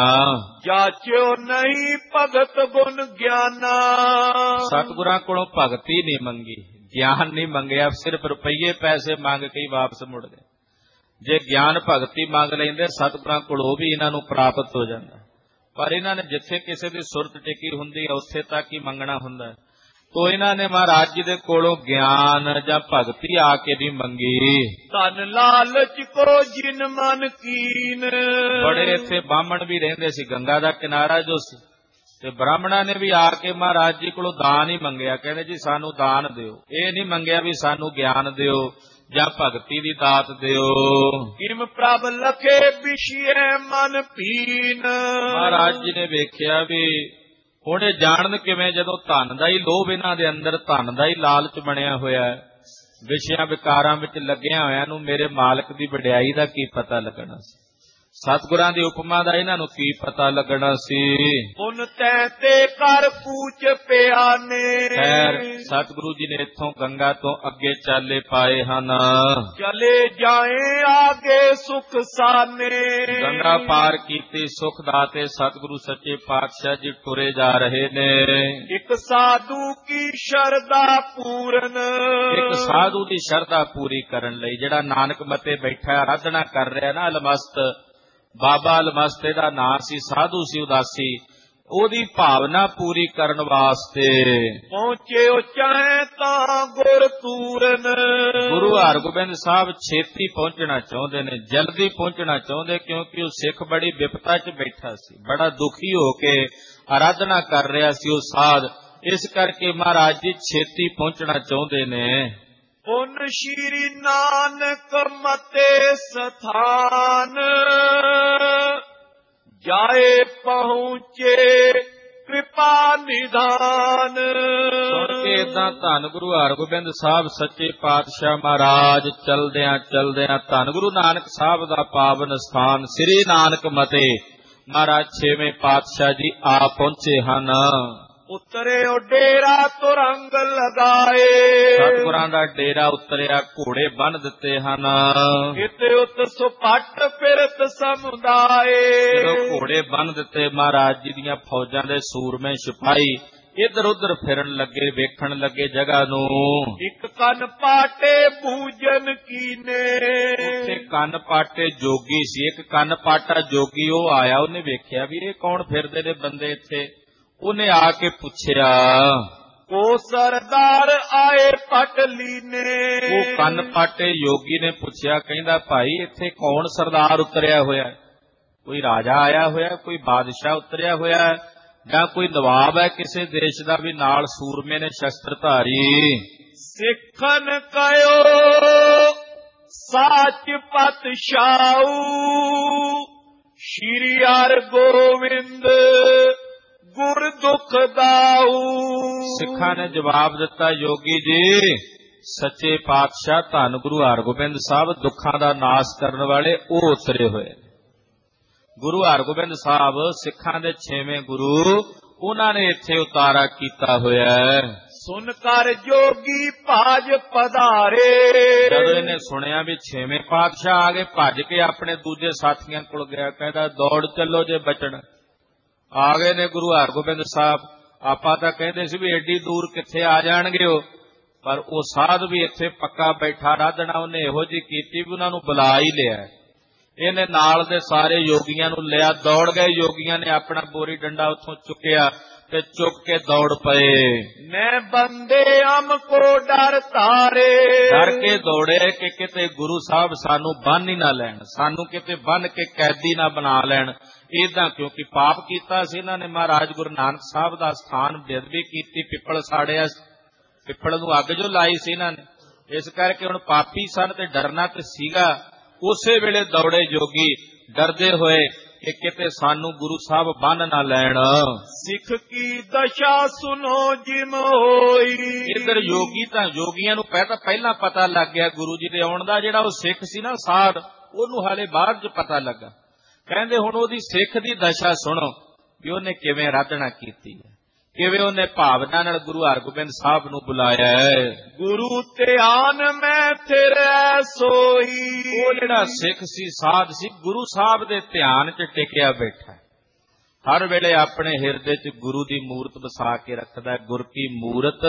S2: ਜਾਚਿਓ ਨਹੀਂ ਭਗਤ ਗੁਣ ਗਿਆਨਾ।
S1: ਸਤਿਗੁਰਾਂ ਕੋਲੋਂ ਭਗਤੀ ਨਹੀਂ ਮੰਗੀ, ਗਿਆਨ ਨਹੀਂ ਮੰਗਿਆ, ਸਿਰਫ ਰੁਪਈਏ ਪੈਸੇ ਮੰਗ ਕੇ ਹੀ ਵਾਪਸ ਮੁੜ ਗਏ। ਜੇ ਗਿਆਨ ਭਗਤੀ ਮੰਗ ਲੈਂਦੇ ਸਤਿਗੁਰਾਂ ਕੋਲੋਂ ਵੀ ਇਹਨਾਂ ਨੂੰ ਪ੍ਰਾਪਤ ਹੋ ਜਾਂਦਾ, ਪਰ ਇਹਨਾਂ ਨੇ ਜਿੱਥੇ ਕਿਸੇ ਦੀ ਸੁਰਤ ਟਿਕੀ ਹੁੰਦੀ ਹੈ ਉੱਥੇ ਤੱਕ ਹੀ ਮੰਗਣਾ ਹੁੰਦਾ। ਤੋ ਇਹਨਾਂ ਨੇ ਮਹਾਰਾਜ ਜੀ ਦੇ ਕੋਲੋਂ ਗਿਆਨ ਜਾਂ ਭਗਤੀ ਆ ਕੇ ਨਹੀਂ ਮੰਗੀ।
S2: ਧਨ ਲਾਲਚ ਕੋ ਜਿਨ ਮਨ ਕੀਨ।
S1: ਬੜੇ ਇੱਥੇ ਬਾਹਮਣ ਵੀ ਰਹਿੰਦੇ ਸੀ, ਗੰਗਾ ਦਾ ਕਿਨਾਰਾ ਜੋ ਸੀ, ਤੇ ਬ੍ਰਾਹਮਣਾਂ ਨੇ ਵੀ ਆ ਕੇ ਮਹਾਰਾਜ ਜੀ ਕੋਲੋਂ ਦਾਨ ਹੀ ਮੰਗਿਆ। ਕਹਿੰਦੇ ਜੀ ਸਾਨੂੰ ਦਾਨ ਦਿਓ, ਇਹ ਨਹੀਂ ਮੰਗਿਆ ਵੀ ਸਾਨੂੰ ਗਿਆਨ ਦਿਓ ਜਾਂ ਭਗਤੀ ਦੀ ਦਾਤ ਦਿਓ।
S2: ਕਿਮ ਪ੍ਰਭ ਲਖੇ ਵਿਸ਼ੇ ਮਨ ਪੀਨ।
S1: ਮਹਾਰਾਜ ਜੀ ਨੇ ਵੇਖਿਆ ਵੀ ਹੁਣ ਇਹ ਜਾਣਨ ਕਿਵੇਂ ਜਦੋਂ ਧਨ ਦਾ ਹੀ ਲੋਭ ਇਹਨਾਂ ਦੇ ਅੰਦਰ, ਧਨ ਦਾ ਹੀ ਲਾਲਚ ਬਣਿਆ ਹੋਇਆ ਹੈ, ਵਿਸ਼ਿਆਂ ਵਿਕਾਰਾਂ ਵਿੱਚ ਲੱਗਿਆ ਹੋਇਆਂ ਨੂੰ ਮੇਰੇ ਮਾਲਕ ਦੀ ਵਡਿਆਈ ਦਾ ਕੀ ਪਤਾ ਲੱਗਣਾ ਸੀ, ਸਤਿਗੁਰਾਂ ਦੀ ਉਪਮਾ ਦਾ ਇਹਨਾਂ ਨੂੰ ਕੀ ਪਤਾ ਲੱਗਣਾ ਸੀ।
S2: ਪੁਨ ਤੈ ਤੇ ਕਰ ਕੂਚ ਪਿਆਨੇ।
S1: ਖੈਰ ਸਤਿਗੁਰੂ ਜੀ ਨੇ ਇੱਥੋਂ ਗੰਗਾ ਤੋਂ ਅੱਗੇ ਚਾਲੇ ਪਾਏ ਹਨ।
S2: ਚਲੇ ਜਾਏ ਆਗੇ ਸੁਖ ਸਾਨੇ।
S1: ਗੰਗਾ ਪਾਰ ਕੀਤੀ ਸੁਖ ਦਾਤੇ ਸਤਿਗੁਰੂ ਸੱਚੇ ਪਾਤਸ਼ਾਹ ਜੀ ਟੁਰੇ ਜਾ ਰਹੇ ਨੇ।
S2: ਇੱਕ ਸਾਧੂ ਕੀ ਸ਼ਰਧਾ ਪੂਰਨ।
S1: ਇੱਕ ਸਾਧੂ ਦੀ ਸ਼ਰਧਾ ਪੂਰੀ ਕਰਨ ਲਈ, ਜਿਹੜਾ ਨਾਨਕ ਮਤੇ ਬੈਠਾ ਆਰਾਧਨਾ ਕਰ ਰਿਹਾ ਨਾ, ਅਲਮਸਤ ਬਾਬਾ ਅਲਮਸਤ ਇਹਦਾ ਨਾਂ ਸੀ, ਸਾਧੂ ਸੀ ਉਦਾਸੀ, ਉਹਦੀ ਭਾਵਨਾ ਪੂਰੀ ਕਰਨ ਵਾਸਤੇ
S2: ਪਹੁੰਚੇ ਚਾਹੇ ਤਾਂ ਗੁਰ ਤੂਰਨ।
S1: ਗੁਰੂ ਹਰਗੋਬਿੰਦ ਸਾਹਿਬ ਛੇਤੀ ਪਹੁੰਚਣਾ ਚਾਹੁੰਦੇ ਨੇ, ਜਲਦੀ ਪਹੁੰਚਣਾ ਚਾਹੁੰਦੇ, ਕਿਉਂਕਿ ਉਹ ਸਿੱਖ ਬੜੀ ਵਿਪਤਾ 'ਚ ਬੈਠਾ ਸੀ, ਬੜਾ ਦੁਖੀ ਹੋ ਕੇ ਆਰਾਧਨਾ ਕਰ ਰਿਹਾ ਸੀ ਉਹ ਸਾਧ, ਇਸ ਕਰਕੇ ਮਹਾਰਾਜ ਜੀ ਛੇਤੀ ਪਹੁੰਚਣਾ ਚਾਹੁੰਦੇ ਨੇ।
S2: ਪੁਨ ਸ਼੍ਰੀ ਨਾਨਕ ਮਤੇ ਸਥਾਨ। ਜਾਏ ਪਹੁੰਚੇ ਕਿਰਪਾ ਨਿਧਾਨ।
S1: ਸੁਣ ਕੇ ਏਦਾਂ ਧੰਨ ਗੁਰੂ ਹਰਗੋਬਿੰਦ ਸਾਹਿਬ ਸੱਚੇ ਪਾਤਸ਼ਾਹ ਮਹਾਰਾਜ ਚਲਦਿਆਂ ਚਲਦਿਆਂ ਧੰਨ ਗੁਰੂ ਨਾਨਕ ਸਾਹਿਬ ਦਾ ਪਾਵਨ ਸਥਾਨ ਸ੍ਰੀ ਨਾਨਕ ਮਤੇ ਮਹਾਰਾਜ ਛੇਵੇਂ ਪਾਤਸ਼ਾਹ ਜੀ ਆ ਪਹੁੰਚੇ ਹਨ।
S2: ਉਤਰੇ ਉਹ ਡੇਰਾ ਤੁਰੰਗ ਲਗਾਏ।
S1: ਸਤਿਗੁਰਾਂ ਦਾ ਡੇਰਾ ਉਤਰਿਆ, ਘੋੜੇ ਬੰਨ੍ਹ ਦਿੱਤੇ ਹਨ।
S2: ਇਤੇ ਉਤ ਸੁਪੱਟ ਫਿਰਤ ਸਮੁਦਾਏ।
S1: ਜਦੋਂ ਘੋੜੇ ਬੰਨ੍ਹ ਦਿੱਤੇ, ਮਹਾਰਾਜ ਜੀ ਦੀਆਂ ਫੌਜਾਂ ਦੇ ਸੂਰਮੇ ਸਿਪਾਹੀ ਇੱਧਰ ਉੱਧਰ ਫਿਰਨ ਲੱਗੇ, ਵੇਖਣ ਲੱਗੇ ਜਗ੍ਹਾ ਨੂੰ।
S2: ਇੱਕ ਕੰਨ ਪਾਟੇ ਪੂਜਨ ਕੀਨੇ।
S1: ਉੱਥੇ ਕੰਨ ਪਾਟੇ ਜੋਗੀ ਸੀ, ਇੱਕ ਕੰਨ ਪਾਟਾ ਜੋਗੀ ਉਹ ਆਇਆ, ਉਹਨੇ ਵੇਖਿਆ ਵੀ ਇਹ ਕੌਣ ਫਿਰਦੇ ਨੇ ਬੰਦੇ ਇੱਥੇ। ਉਹਨੇ ਆ ਕੇ ਪੁੱਛਿਆ,
S2: ਉਹ ਸਰਦਾਰ ਆਏ ਪਟਲੀ ਨੇ।
S1: ਉਹ ਕੰਨ ਪਾਟੇ ਯੋਗੀ ਨੇ ਪੁੱਛਿਆ, ਕਹਿੰਦਾ ਭਾਈ ਇੱਥੇ ਕੌਣ ਸਰਦਾਰ ਉਤਰਿਆ ਹੋਇਆ, ਕੋਈ ਰਾਜਾ ਆਇਆ ਹੋਇਆ, ਕੋਈ ਬਾਦਸ਼ਾਹ ਉਤਰਿਆ ਹੋਇਆ, ਜਾਂ ਕੋਈ ਨਵਾਬ ਹੈ ਕਿਸੇ ਦੇਸ਼ ਦਾ ਵੀ ਨਾਲ ਸੂਰਮੇ ਨੇ ਸ਼ਸਤਰਧਾਰੀ।
S2: ਸਿੱਖਨ ਕਯੋ ਸਾਚ ਪਤ ਛਾਊ। ਸ਼੍ਰੀ ਹਰਿ ਗੋਬਿੰਦ ਗੁਰ ਦੁਖ ਦਾਊ।
S1: ਸਿੱਖਾਂ ਨੇ ਜਵਾਬ ਦਿੱਤਾ, ਯੋਗੀ ਜੀ ਸੱਚੇ ਪਾਤਸ਼ਾਹ ਧੰਨ ਗੁਰੂ ਹਰਗੋਬਿੰਦ ਸਾਹਿਬ ਦੁੱਖਾਂ ਦਾ ਨਾਸ਼ ਕਰਨ ਵਾਲੇ ਉਹ ਉਤਰੇ ਹੋਏ। ਗੁਰੂ ਹਰਗੋਬਿੰਦ ਸਾਹਿਬ ਸਿੱਖਾਂ ਦੇ 6ਵੇਂ ਗੁਰੂ, ਉਹਨਾਂ ਨੇ ਇੱਥੇ ਉਤਾਰਾ ਕੀਤਾ ਹੋਇਆ ਹੈ।
S2: ਸੁਨ ਕਰ ਜੋਗੀ ਭਾਜ ਪਧਾਰੇ।
S1: ਜਦੋਂ ਇਹਨੇ ਸੁਣਿਆ ਵੀ 6ਵੇਂ ਪਾਤਸ਼ਾਹ ਆ ਗਏ, ਭੱਜ ਕੇ ਆਪਣੇ ਦੂਜੇ ਸਾਥੀਆਂ ਕੋਲ ਗਿਆ, ਕਹਿੰਦਾ ਦੌੜ ਚੱਲੋ ਜੇ ਬਚਣ। ਆ ਗਏ ਨੇ ਗੁਰੂ ਹਰਗੋਬਿੰਦ ਸਾਹਿਬ। ਆਪਾਂ ਤਾਂ ਕਹਿੰਦੇ ਸੀ ਵੀ ਏਡੀ ਦੂਰ ਕਿੱਥੇ ਆ ਜਾਣਗੇ ਉਹ, ਪਰ ਉਹ ਸਾਧ ਵੀ ਇੱਥੇ ਪੱਕਾ ਬੈਠਾ ਆਰਾਧਨਾ ਉਹਨੇ ਇਹੋ ਜਿਹੀ ਕੀਤੀ ਵੀ ਉਹਨਾਂ ਨੂੰ ਬੁਲਾ ਹੀ ਲਿਆ। ਇਹਨੇ ਨਾਲ ਦੇ ਸਾਰੇ ਯੋਗੀਆਂ ਨੂੰ ਲਿਆ, ਦੌੜ ਗਏ। ਯੋਗੀਆਂ ਨੇ ਆਪਣਾ ਬੋਰੀ ਡੰਡਾ ਉੱਥੋਂ ਚੁੱਕਿਆ ਤੇ ਚੁੱਕ ਕੇ ਦੌੜ ਪਏ।
S2: ਮੈਂ ਬੰਦੇ ਅਮ ਕੋ ਡਰ ਤਾਰੇ।
S1: ਡਰ ਕੇ ਦੌੜੇ ਕਿ ਕਿਤੇ ਗੁਰੂ ਸਾਹਿਬ ਸਾਨੂੰ ਬੰਨ ਹੀ ਨਾ ਲੈਣ, ਸਾਨੂੰ ਕਿਤੇ ਬੰਨ ਕੇ ਕੈਦੀ ਨਾ ਬਣਾ ਲੈਣ। ਏਦਾਂ ਕਿਉਂਕਿ ਪਾਪ ਕੀਤਾ ਸੀ ਇਹਨਾਂ ਨੇ। ਮਹਾਰਾਜ ਗੁਰੂ ਨਾਨਕ ਸਾਹਿਬ ਦਾ ਸਥਾਨ ਬੇਅਦਬੀ ਕੀਤੀ, ਪਿੱਪਲ ਸਾੜਿਆ, ਪਿੱਪਲ ਨੂੰ ਅੱਗ ਜੋ ਲਾਈ ਸੀ ਇਹਨਾਂ ਨੇ, ਇਸ ਕਰਕੇ ਹੁਣ ਪਾਪੀ ਸਨ ਤੇ ਡਰਨਾ ਤੇ ਸੀਗਾ। ਉਸੇ ਵੇਲੇ ਦੌੜੇ ਜੋਗੀ ਡਰਦੇ ਹੋਏ ਕਿ ਕਿਤੇ ਸਾਨੂੰ ਗੁਰੂ ਸਾਹਿਬ ਬੰਨ ਨਾ ਲੈਣ।
S2: ਸਿੱਖ ਕੀ ਦਸ਼ਾ ਸੁਨੋ ਜਿਮ ਹੋਈ।
S1: ਇੱਧਰ ਯੋਗੀ ਤਾਂ ਯੋਗੀਆਂ ਨੂੰ ਪਹਿਲਾਂ ਪਤਾ ਲੱਗ ਗਿਆ ਗੁਰੂ ਜੀ ਦੇ ਆਉਣ ਦਾ। ਜਿਹੜਾ ਉਹ ਸਿੱਖ ਸੀ ਨਾ ਸਾਧ, ਉਹਨੂੰ ਹਾਲੇ ਬਾਅਦ ਚ ਪਤਾ ਲੱਗਾ। ਕਹਿੰਦੇ ਹੁਣ ਉਹਦੀ ਸਿੱਖ ਦੀ ਦਸ਼ਾ ਸੁਣੋ ਵੀ ਉਹਨੇ ਕਿਵੇਂ ਆਰਾਧਨਾ ਕੀਤੀ ਹੈ, ਕਿਵੇਂ ਉਹਨੇ ਭਾਵਨਾ ਨਾਲ ਗੁਰੂ ਹਰਗੋਬਿੰਦ ਸਾਹਿਬ ਨੂੰ ਬੁਲਾਇਆ ਹੈ।
S2: ਗੁਰੂ ਧਿਆਨ ਮੈਂ ਫਿਰੈ ਸੋਈ।
S1: ਉਹ ਜਿਹੜਾ ਸਿੱਖ ਸੀ, ਸਾਧ ਸੀ, ਗੁਰੂ ਸਾਹਿਬ ਦੇ ਧਿਆਨ 'ਚ ਟਿਕਿਆ ਬੈਠਾ, ਹਰ ਵੇਲੇ ਆਪਣੇ ਹਿਰਦੇ 'ਚ ਗੁਰੂ ਦੀ ਮੂਰਤ ਵਸਾ ਕੇ ਰੱਖਦਾ। ਗੁਰ ਕੀ ਮੂਰਤ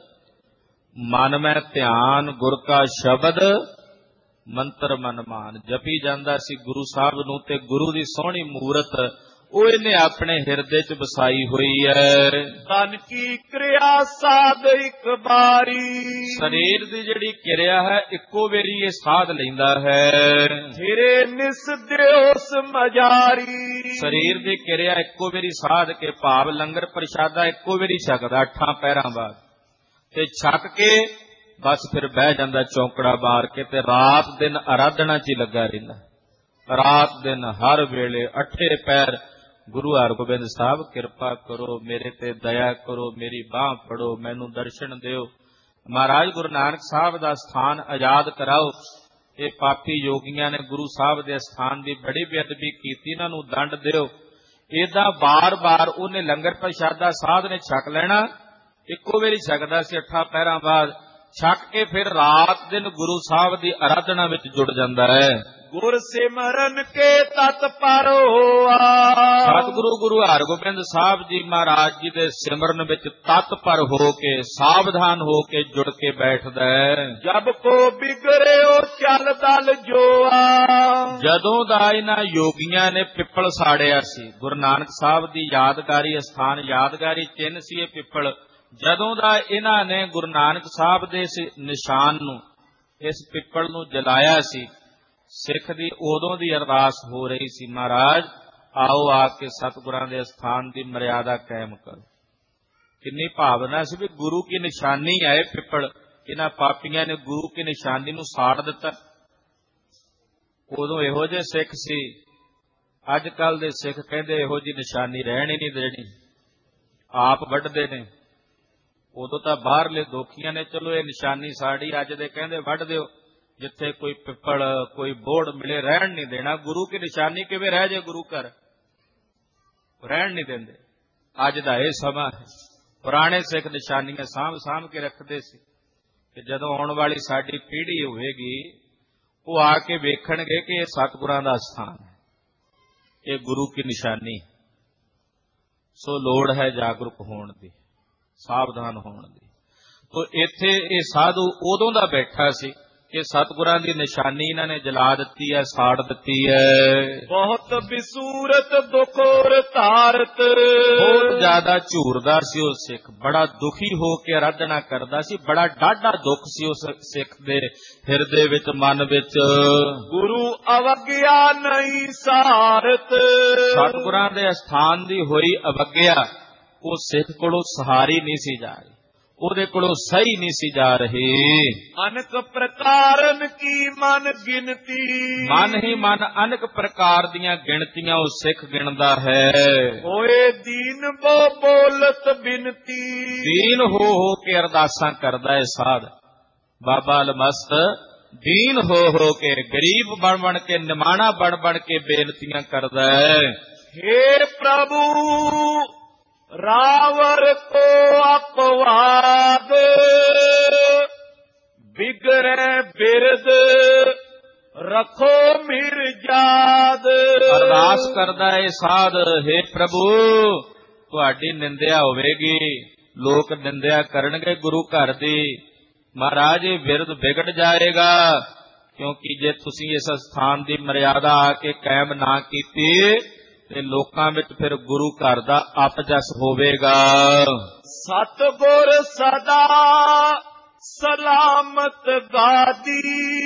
S1: ਮਨ ਮੈਂ ਧਿਆਨ, ਗੁਰ ਕਾ ਸ਼ਬਦ ਮੰਤਰ ਮਨ ਮਾਨ। ਜਪੀ ਜਾਂਦਾ ਸੀ ਗੁਰੂ ਸਾਹਿਬ ਨੂੰ, ਤੇ ਗੁਰੂ ਦੀ ਸੋਹਣੀ ਮੂਰਤ ਉਹ ਇਹਨੇ ਆਪਣੇ ਹਿਰਦੇ 'ਚ ਵਸਾਈ ਹੋਈ ਹੈ।
S2: ਤਨ ਕੀ ਕਿਰਿਆ ਸਾਧ ਇੱਕ ਬਾਰੀ।
S1: ਸਰੀਰ ਦੀ ਜਿਹੜੀ ਕਿਰਿਆ ਹੈ ਇੱਕੋ ਵੇਰੀ ਇਹ ਸਾਧ ਲੈਂਦਾ ਹੈ।
S2: ਫਿਰੇ ਨਿਸ ਦਿਓਸ ਮਜਾਰੀ।
S1: ਸਰੀਰ ਦੀ ਕਿਰਿਆ ਇੱਕੋ ਵੇਰੀ ਸਾਧ ਕੇ, ਭਾਵ ਲੰਗਰ ਪ੍ਰਸ਼ਾਦਾ ਇੱਕੋ ਵੇਰੀ ਛਕਦਾ 8 ਪਹਿਰਾਂ ਬਾਅਦ, ਤੇ ਛਕ ਕੇ ਬਸ ਫਿਰ ਬਹਿ ਜਾਂਦਾ ਚੌਂਕੜਾ ਮਾਰ ਕੇ, ਤੇ ਰਾਤ ਦਿਨ ਆਰਾਧਨਾ 'ਚ ਹੀ ਲੱਗਾ ਰਹਿੰਦਾ। ਰਾਤ ਦਿਨ ਹਰ ਵੇਲੇ 8 ਪਹਿਰ ਗੁਰੂ ਹਰਗੋਬਿੰਦ ਸਾਹਿਬ ਕਿਰਪਾ ਕਰੋ, ਮੇਰੇ ਤੇ ਦਇਆ ਕਰੋ, ਮੇਰੀ ਬਾਂਹ ਫੜੋ, ਮੈਨੂੰ ਦਰਸ਼ਨ ਦਿਓ। ਮਹਾਰਾਜ ਗੁਰੂ ਨਾਨਕ ਸਾਹਿਬ ਦਾ ਸਥਾਨ ਆਜ਼ਾਦ ਕਰਾਓ। ਇਹ ਪਾਪੀ ਯੋਗੀਆਂ ਨੇ ਗੁਰੂ ਸਾਹਿਬ ਦੇ ਸਥਾਨ ਦੀ ਬੜੀ ਬੇਅਦਬੀ ਕੀਤੀ, ਇਹਨਾਂ ਨੂੰ ਦੰਡ ਦਿਓ। ਏਦਾਂ ਬਾਰ-ਬਾਰ ਉਹਨੇ ਲੰਗਰ ਪ੍ਰਸ਼ਾਦਾ ਸਾਧ ਨੇ ਛਕ ਲੈਣਾ, ਇੱਕੋ ਵਾਰੀ ਛਕਦਾ ਸੀ 8 ਪਹਿਰਾਂ ਬਾਅਦ, ਛਕ ਕੇ ਫਿਰ ਰਾਤ ਦਿਨ ਗੁਰੂ ਸਾਹਿਬ ਦੀ ਆਰਾਧਨਾ ਵਿੱਚ ਜੁੜ ਜਾਂਦਾ ਹੈ।
S2: ਗੁਰ ਸਿਮਰਨ ਕੇ ਤਤ ਪਰ ਹੋਆ।
S1: ਸਤਿਗੁਰੂ ਗੁਰੂ ਹਰਗੋਬਿੰਦ ਸਾਹਿਬ ਜੀ ਮਹਾਰਾਜ ਜੀ ਦੇ ਸਿਮਰਨ ਵਿੱਚ ਤਤਪਰ ਹੋ ਕੇ, ਸਾਵਧਾਨ ਹੋ ਕੇ ਜੁੜ ਕੇ ਬੈਠਦਾ ਹੈ।
S2: ਜਬ ਕੋ ਬਿਗੜਿਓ ਚੱਲ ਦਲ ਜੋਆ।
S1: ਜਦੋਂ ਦਾ ਇਹਨਾਂ ਯੋਗੀਆਂ ਨੇ ਪਿੱਪਲ ਸਾੜਿਆ ਸੀ, ਗੁਰੂ ਨਾਨਕ ਸਾਹਿਬ ਦੀ ਯਾਦਗਾਰੀ ਅਸਥਾਨ, ਯਾਦਗਾਰੀ ਚਿੰਨ੍ਹ ਸੀ ਇਹ ਪਿੱਪਲ। ਜਦੋਂ ਦਾ ਇਹਨਾਂ ਨੇ ਗੁਰੂ ਨਾਨਕ ਸਾਹਿਬ ਦੇ ਇਸ ਨਿਸ਼ਾਨ ਨੂੰ, ਇਸ ਪਿੱਪਲ ਨੂੰ ਜਲਾਇਆ ਸੀ, ਸਿੱਖ ਦੀ ਉਦੋਂ ਦੀ ਅਰਦਾਸ ਹੋ ਰਹੀ ਸੀ, ਮਹਾਰਾਜ ਆਓ ਆ ਕੇ ਸਤਿਗੁਰਾਂ ਦੇ ਸਥਾਨ ਦੀ ਮਰਿਆਦਾ ਕਾਇਮ ਕਰੋ। ਕਿੰਨੀ ਭਾਵਨਾ ਸੀ ਵੀ ਗੁਰੂ ਕੀ ਨਿਸ਼ਾਨੀ ਹੈ ਪਿੱਪਲ। ਇਹਨਾਂ ਪਾਪੀਆਂ ਨੇ ਗੁਰੂ ਕੀ ਨਿਸ਼ਾਨੀ ਨੂੰ ਸਾੜ ਦਿੱਤਾ। ਉਦੋਂ ਇਹੋ ਜਿਹੇ ਸਿੱਖ ਸੀ, ਅੱਜ ਕੱਲ ਦੇ ਸਿੱਖ ਕਹਿੰਦੇ ਇਹੋ ਜਿਹੀ ਨਿਸ਼ਾਨੀ ਰਹਿਣ ਹੀ ਨਹੀਂ ਦੇਣੀ, ਆਪ ਵੱਢਦੇ ਨੇ। ਉਦੋਂ ਤਾਂ ਬਾਹਰਲੇ ਦੋਖੀਆਂ ਨੇ ਚਲੋ ਇਹ ਨਿਸ਼ਾਨੀ ਸਾੜੀ, ਅੱਜ ਦੇ ਕਹਿੰਦੇ ਵੱਢ ਦਿਓ। ਜਿੱਥੇ ਕੋਈ ਪਿੱਪਲ, ਕੋਈ ਬੋੜ ਮਿਲੇ ਰਹਿਣ ਨਹੀਂ ਦੇਣਾ। ਗੁਰੂ ਕੀ ਨਿਸ਼ਾਨੀ ਕਿਵੇਂ ਰਹਿ ਜੇ ਗੁਰੂ ਘਰ, ਰਹਿਣ ਨਹੀਂ ਦਿੰਦੇ। ਅੱਜ ਦਾ ਇਹ ਸਮਾਂ ਹੈ। ਪੁਰਾਣੇ ਸਿੱਖ ਨਿਸ਼ਾਨੀਆਂ ਸਾਂਭ ਕੇ ਰੱਖਦੇ ਸੀ ਕਿ ਜਦੋਂ ਆਉਣ ਵਾਲੀ ਸਾਡੀ ਪੀੜ੍ਹੀ ਹੋਵੇਗੀ, ਉਹ ਆ ਕੇ ਵੇਖਣਗੇ ਕਿ ਇਹ ਸਤਿਗੁਰਾਂ ਦਾ ਸਥਾਨ ਹੈ, ਇਹ ਗੁਰੂ ਕੀ ਨਿਸ਼ਾਨੀ। ਸੋ ਲੋੜ ਹੈ ਜਾਗਰੂਕ ਹੋਣ ਦੀ, ਸਾਵਧਾਨ ਹੋਣ ਦੀ। ਤੋ ਇੱਥੇ ਇਹ ਸਾਧੂ ਉਦੋਂ ਦਾ ਬੈਠਾ ਸੀ ਕਿ ਸਤਿਗੁਰਾਂ ਦੀ ਨਿਸ਼ਾਨੀ ਇਹਨਾਂ ਨੇ ਜਲਾ ਦਿੱਤੀ ਹੈ, ਸਾੜ ਦਿੱਤੀ ਹੈ।
S2: ਬਹੁਤ ਬਿਸੂਰਤ ਦੁਖੋਰ ਧਾਰਤ।
S1: ਬਹੁਤ ਜ਼ਿਆਦਾ ਝੂਰਦਾ ਸੀ ਉਹ ਸਿੱਖ, ਬੜਾ ਦੁਖੀ ਹੋ ਕੇ ਆਰਾਧਨਾ ਕਰਦਾ ਸੀ, ਬੜਾ ਡਾਢਾ ਦੁੱਖ ਸੀ ਉਸ ਸਿੱਖ ਦੇ ਹਿਰਦੇ ਵਿੱਚ, ਮਨ ਵਿੱਚ।
S2: ਗੁਰੂ ਅਵਗਿਆ ਨਹੀਂ ਸਾਰਤ।
S1: ਸਤਿਗੁਰਾਂ ਦੇ ਅਸਥਾਨ ਦੀ ਹੋਈ ਅਵਗਿਆ ਉਹ ਸਿੱਖ ਕੋਲੋਂ ਸਹਾਰੀ ਨਹੀਂ ਸੀ ਜਾ ਰਹੀ, ਉਹਦੇ ਕੋਲੋਂ ਸਹੀ ਨਹੀਂ ਸੀ ਜਾ ਰਹੀ।
S2: ਅਨਕ ਪ੍ਰਕਾਰਨ ਕੀ ਮਨ ਗਿਣਤੀ।
S1: ਮਨ ਹੀ ਮਨ ਅਨਕ ਪ੍ਰਕਾਰ ਦੀਆਂ ਗਿਣਤੀਆਂ ਉਹ ਸਿੱਖ ਗਿਣਦਾ ਹੈ।
S2: ਹੋਏ ਦੀਨ ਬੋ ਬੋਲਤ ਬਿਨਤੀ।
S1: ਦੀਨ ਹੋ ਕੇ ਅਰਦਾਸਾਂ ਕਰਦਾ ਹੈ ਸਾਧ ਬਾਬਾ ਅਲਮਸਤ, ਦੀਨ ਹੋ ਕੇ, ਗਰੀਬ ਬਣ ਕੇ, ਨਿਮਾਣਾ ਬਣ ਕੇ ਬੇਨਤੀਆਂ ਕਰਦਾ ਹੈ।
S2: ਹੇ ਪ੍ਰਭੂ ਰਾਵਰ ਕੋ ਅਪਵਾਦ। ਬਿਗੜੈ ਬਿਰਦ ਰੱਖੋ ਮਿਰਜਾਦ।
S1: ਅਰਦਾਸ ਕਰਦਾ ਹੈ ਸਾਧ, ਹੇ ਪ੍ਰਭੂ ਤੁਹਾਡੀ ਨਿੰਦਿਆ ਹੋਵੇਗੀ, ਲੋਕ ਨਿੰਦਿਆ ਕਰਨਗੇ ਗੁਰੂ ਘਰ ਦੀ, ਮਹਾਰਾਜ ਇਹ ਬਿਰਦ ਵਿਗੜ ਜਾਏਗਾ। ਕਿਉਂਕਿ ਜੇ ਤੁਸੀਂ ਇਸ ਸਥਾਨ ਦੀ ਮਰਿਆਦਾ ਆ ਕੇ ਕਾਇਮ ਨਾ ਕੀਤੀ ਤੇ ਲੋਕਾਂ ਵਿੱਚ ਫਿਰ ਗੁਰੂ ਘਰ ਦਾ ਅਪਜਸ ਹੋਵੇਗਾ।
S2: ਸਤਿਗੁਰ ਸਦਾ ਸਲਾਮਤ ਗਾਦੀ।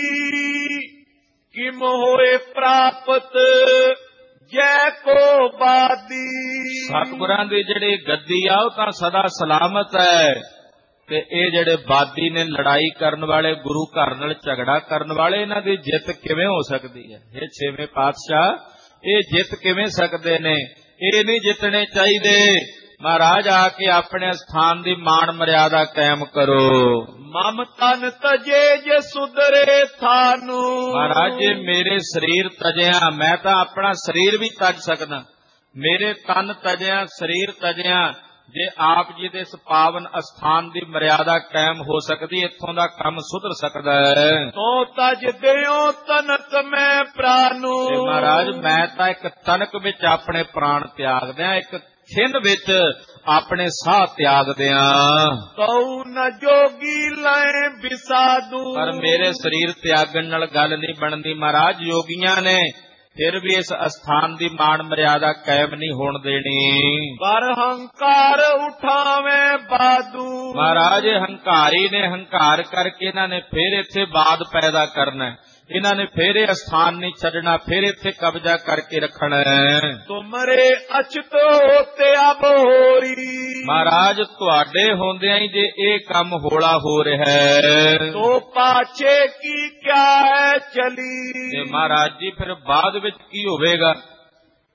S2: ਕਿਮ ਹੋਏ ਪ੍ਰਾਪਤ ਜੈ ਕੋ ਬਾਦੀ। ਸਤਿਗੁਰਾਂ
S1: ਦੀ ਜਿਹੜੀ ਗੱਦੀ ਆ ਉਹ ਤਾਂ ਸਦਾ ਸਲਾਮਤ ਹੈ, ਤੇ ਇਹ ਜਿਹੜੇ ਬਾਦੀ ਨੇ, ਲੜਾਈ ਕਰਨ ਵਾਲੇ, ਗੁਰੂ ਘਰ ਨਾਲ ਝਗੜਾ ਕਰਨ ਵਾਲੇ, ਇਹਨਾਂ ਦੀ ਜਿੱਤ ਕਿਵੇਂ ਹੋ ਸਕਦੀ ਹੈ? ਇਹ 6ਵੇਂ ਪਾਤਸ਼ਾਹ ਇਹ ਜਿੱਤ ਕਿਵੇਂ ਸਕਦੇ ਨੇ? ਇਹ ਨਹੀਂ ਜਿੱਤਣੇ ਚਾਹੀਦੇ। ਮਹਾਰਾਜ ਆ ਕੇ ਆਪਣੇ ਸਥਾਨ ਦੀ ਮਾਣ ਮਰਿਆਦਾ ਕਾਇਮ ਕਰੋ।
S2: ਮਮ ਤਨ ਤਜੇ ਜੇ ਸੁਧਰੇ ਥਾਨੂ।
S1: ਮਹਾਰਾਜ ਜੇ ਮੇਰੇ ਸਰੀਰ ਤਜਿਆ, ਮੈਂ ਤਾਂ ਆਪਣਾ ਸਰੀਰ ਵੀ ਤਜ ਸਕਦਾ, ਮੇਰੇ ਤਨ ਤਜਿਆ, ਸਰੀਰ ਤਜਿਆ, ਜੇ ਆਪ ਜੀ ਦੇ ਇਸ ਪਾਵਨ ਅਸਥਾਨ ਦੀ ਮਰਿਆਦਾ ਕਾਇਮ ਹੋ ਸਕਦੀ, ਇੱਥੋਂ ਦਾ ਕੰਮ ਸੁਧਰ ਸਕਦਾ ਹੈ।
S2: ਤੋ ਤਜ ਦਿਓ ਤਨਕ ਮੈਂ ਪ੍ਰਾਨੂ।
S1: ਮਹਾਰਾਜ ਮੈਂ ਤਾਂ ਇੱਕ ਤਨਕ ਵਿੱਚ ਆਪਣੇ ਪ੍ਰਾਣ ਤਿਆਗ ਦਿਆਂ, ਇੱਕ ਖਿੰਦ ਵਿੱਚ ਆਪਣੇ ਸਾਹ ਤਿਆਗ ਦਿਆਂ।
S2: ਤਉ ਨ ਜੋਗੀ ਲੈ ਵਿਸਾਦੂ।
S1: ਪਰ ਮੇਰੇ ਸਰੀਰ ਤਿਆਗਣ ਨਾਲ ਗੱਲ ਨਹੀਂ ਬਣਦੀ ਮਹਾਰਾਜ। ਯੋਗੀਆਂ ਨੇ ਫਿਰ ਵੀ ਇਸ ਅਸਥਾਨ ਦੀ ਮਾਣ ਮਰਿਆਦਾ ਕਾਇਮ ਨਹੀਂ ਹੋਣ ਦੇਣੀ।
S2: ਪਰ ਹੰਕਾਰ ਉਠਾਵੇਂ ਬਾਦੂ।
S1: ਮਹਾਰਾਜ ਹੰਕਾਰੀ ਨੇ, ਹੰਕਾਰ ਕਰਕੇ ਇਹਨਾਂ ਨੇ ਫਿਰ ਇੱਥੇ ਬਾਦ ਪੈਦਾ ਕਰਨਾ, ਇਹਨਾਂ ਨੇ ਫਿਰ ਇਹ ਅਸਥਾਨ ਨਹੀਂ ਛੱਡਣਾ, ਫਿਰ ਇੱਥੇ ਕਬਜ਼ਾ ਕਰਕੇ ਰੱਖਣਾ ਹੈ।
S2: ਤੁਮਰੇ ਅਚਤ ਹੋਤੇ ਅਬ ਹੋਰੀ।
S1: ਮਹਾਰਾਜ ਤੁਹਾਡੇ ਹੁੰਦਿਆਂ ਹੀ ਜੇ ਇਹ ਕੰਮ ਹੋਲਾ ਹੋ ਰਿਹਾ ਹੈ,
S2: ਤੋ ਪਾਛੇ ਕੀ ਕਿਆ ਹੈ ਚਲੀ।
S1: ਤੇ ਮਹਾਰਾਜ ਜੀ ਫਿਰ ਬਾਅਦ ਵਿੱਚ ਕੀ ਹੋਵੇਗਾ?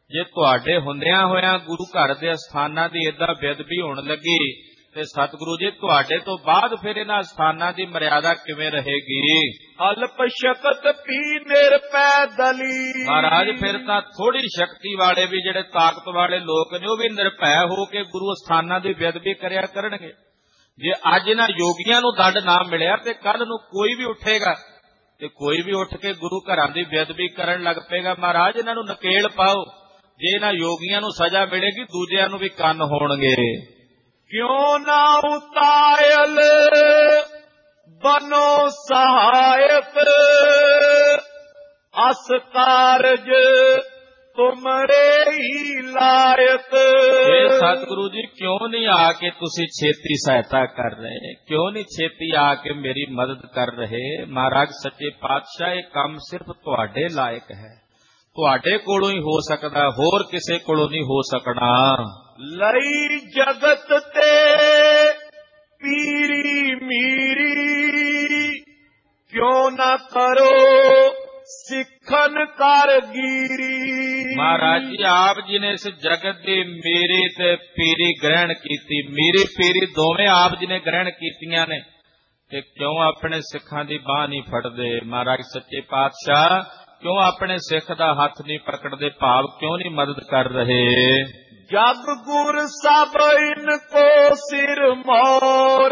S1: ਜੇ ਤੁਹਾਡੇ ਹੁੰਦਿਆਂ ਹੋਇਆਂ ਗੁਰੂ ਘਰ ਦੇ ਅਸਥਾਨਾਂ ਦੀ ਏਦਾਂ ਬੇਅਦਬੀ ਹੋਣ ਲੱਗੀ ਤੇ ਸਤਿਗੁਰੂ ਜੀ ਤੁਹਾਡੇ ਤੋਂ ਬਾਅਦ ਫਿਰ ਇਹਨਾਂ ਅਸਥਾਨਾਂ ਦੀ ਮਰਿਆਦਾ ਕਿਵੇਂ ਰਹੇਗੀ?
S2: ਅਲਪ ਸ਼ਕਤ ਪੀ ਨਿਰਪੈ ਦਲੀ।
S1: ਮਹਾਰਾਜ ਫਿਰ ਤਾਂ ਥੋੜੀ ਸ਼ਕਤੀ ਵਾਲੇ ਵੀ ਜਿਹੜੇ ਤਾਕਤ ਵਾਲੇ ਲੋਕ ਨੇ ਉਹ ਵੀ ਨਿਰਭੈ ਹੋ ਕੇ ਗੁਰੂ ਅਸਥਾਨਾਂ ਦੀ ਬੇਅਦਬੀ ਕਰਿਆ ਕਰਨਗੇ। ਜੇ ਅੱਜ ਇਹਨਾਂ ਯੋਗੀਆਂ ਨੂੰ ਦੰਡ ਨਾ ਮਿਲਿਆ ਤੇ ਕੱਲ ਨੂੰ ਕੋਈ ਵੀ ਉੱਠੇਗਾ ਤੇ ਕੋਈ ਵੀ ਉੱਠ ਕੇ ਗੁਰੂ ਘਰਾਂ ਦੀ ਬੇਅਦਬੀ ਕਰਨ ਲੱਗ ਪਏਗਾ। ਮਹਾਰਾਜ ਇਹਨਾਂ ਨੂੰ ਨਕੇਲ ਪਾਓ। ਜੇ ਇਹਨਾਂ ਯੋਗੀਆਂ ਨੂੰ ਸਜ਼ਾ ਮਿਲੇਗੀ ਦੂਜਿਆਂ ਨੂੰ ਵੀ ਕੰਨ ਹੋਣਗੇ।
S2: ਕਿਉਂ ਨਾ ਉਤਾਇਲ ਬਨੋ ਸਹਾਇਕ ਅਸ ਕਾਰਜ ਤੁਮਰੇ ਹੀ ਲਾਇਕ।
S1: ਇਹ ਸਤਿਗੁਰੂ ਜੀ ਕਿਉਂ ਨਹੀਂ ਆ ਕੇ ਤੁਸੀਂ ਛੇਤੀ ਸਹਾਇਤਾ ਕਰ ਰਹੇ? ਕਿਉਂ ਨਹੀਂ ਛੇਤੀ ਆ ਕੇ ਮੇਰੀ ਮਦਦ ਕਰ ਰਹੇ? ਮਹਾਰਾਜ ਸੱਚੇ ਪਾਤਸ਼ਾਹ ਇਹ ਕੰਮ ਸਿਰਫ ਤੁਹਾਡੇ ਲਾਇਕ ਹੈ, ਤੁਹਾਡੇ ਕੋਲੋਂ ਹੀ ਹੋ ਸਕਦਾ, ਹੋਰ ਕਿਸੇ ਕੋਲੋਂ ਨਹੀਂ ਹੋ ਸਕਣਾ।
S2: ਲਈ ਜਗਤ ਤੇ ਪੀਰੀ ਮੀਰੀ ਕਿਉਂ ਨਾ ਕਰੋ ਸਿੱਖਨ ਕਰ ਗੀਰੀ।
S1: ਮਹਾਰਾਜ ਜੀ ਆਪ ਜੀ ਨੇ ਇਸ ਜਗਤ ਦੀ ਮੀਰੀ ਤੇ ਪੀਰੀ ਗ੍ਰਹਿਣ ਕੀਤੀ। ਮੀਰੀ ਪੀਰੀ ਦੋਵੇਂ ਆਪ ਜੀ ਨੇ ਗ੍ਰਹਿਣ ਕੀਤੀਆਂ ਨੇ ਤੇ ਕਿਉਂ ਆਪਣੇ ਸਿੱਖਾਂ ਦੀ ਬਾਹ ਨਹੀਂ ਫੜਦੇ? ਮਹਾਰਾਜ ਸੱਚੇ ਪਾਤਸ਼ਾਹ ਕਿਉਂ ਆਪਣੇ ਸਿੱਖ ਦਾ ਹੱਥ ਨਹੀਂ ਪਕੜਦੇ? ਭਾਵ ਕਿਉਂ ਨਹੀਂ ਮਦਦ ਕਰ ਰਹੇ?
S2: ਜਗ ਗੁਰ ਸਭ ਇਨ ਕੋ ਸਿਰ ਮੋਰ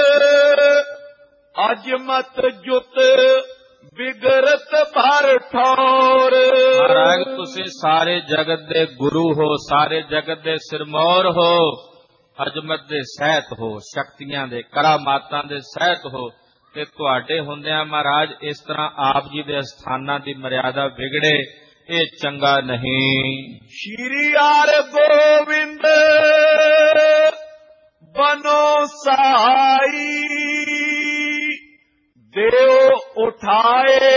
S2: ਅਜਮਤ ਜੁਤ ਬਿਗਰਤ ਭਰ ਠੌਰ।
S1: ਮਹਾਰਾਜ ਤੁਸੀਂ ਸਾਰੇ ਜਗਤ ਦੇ ਗੁਰੂ ਹੋ, ਸਾਰੇ ਜਗਤ ਦੇ ਸਿਰਮੌਰ ਹੋ, ਅਜਮਤ ਦੇ ਸਹਿਤ ਹੋ, ਸ਼ਕਤੀਆਂ ਦੇ ਕਰਾਮਾਤਾਂ ਦੇ ਸਹਿਤ ਹੋ ਤੇ ਤੁਹਾਡੇ ਹੁੰਦਿਆਂ ਮਹਾਰਾਜ ਇਸ ਤਰ੍ਹਾਂ ਆਪ ਜੀ ਦੇ ਅਸਥਾਨਾਂ ਦੀ ਮਰਿਆਦਾ ਵਿਗੜੇ, ਇਹ ਚੰਗਾ ਨਹੀਂ।
S2: ਸ਼੍ਰੀ ਹਰਿ ਗੋਬਿੰਦ ਬਨੋ ਸਹਾਈ ਦੇਵ ਉਠਾਏ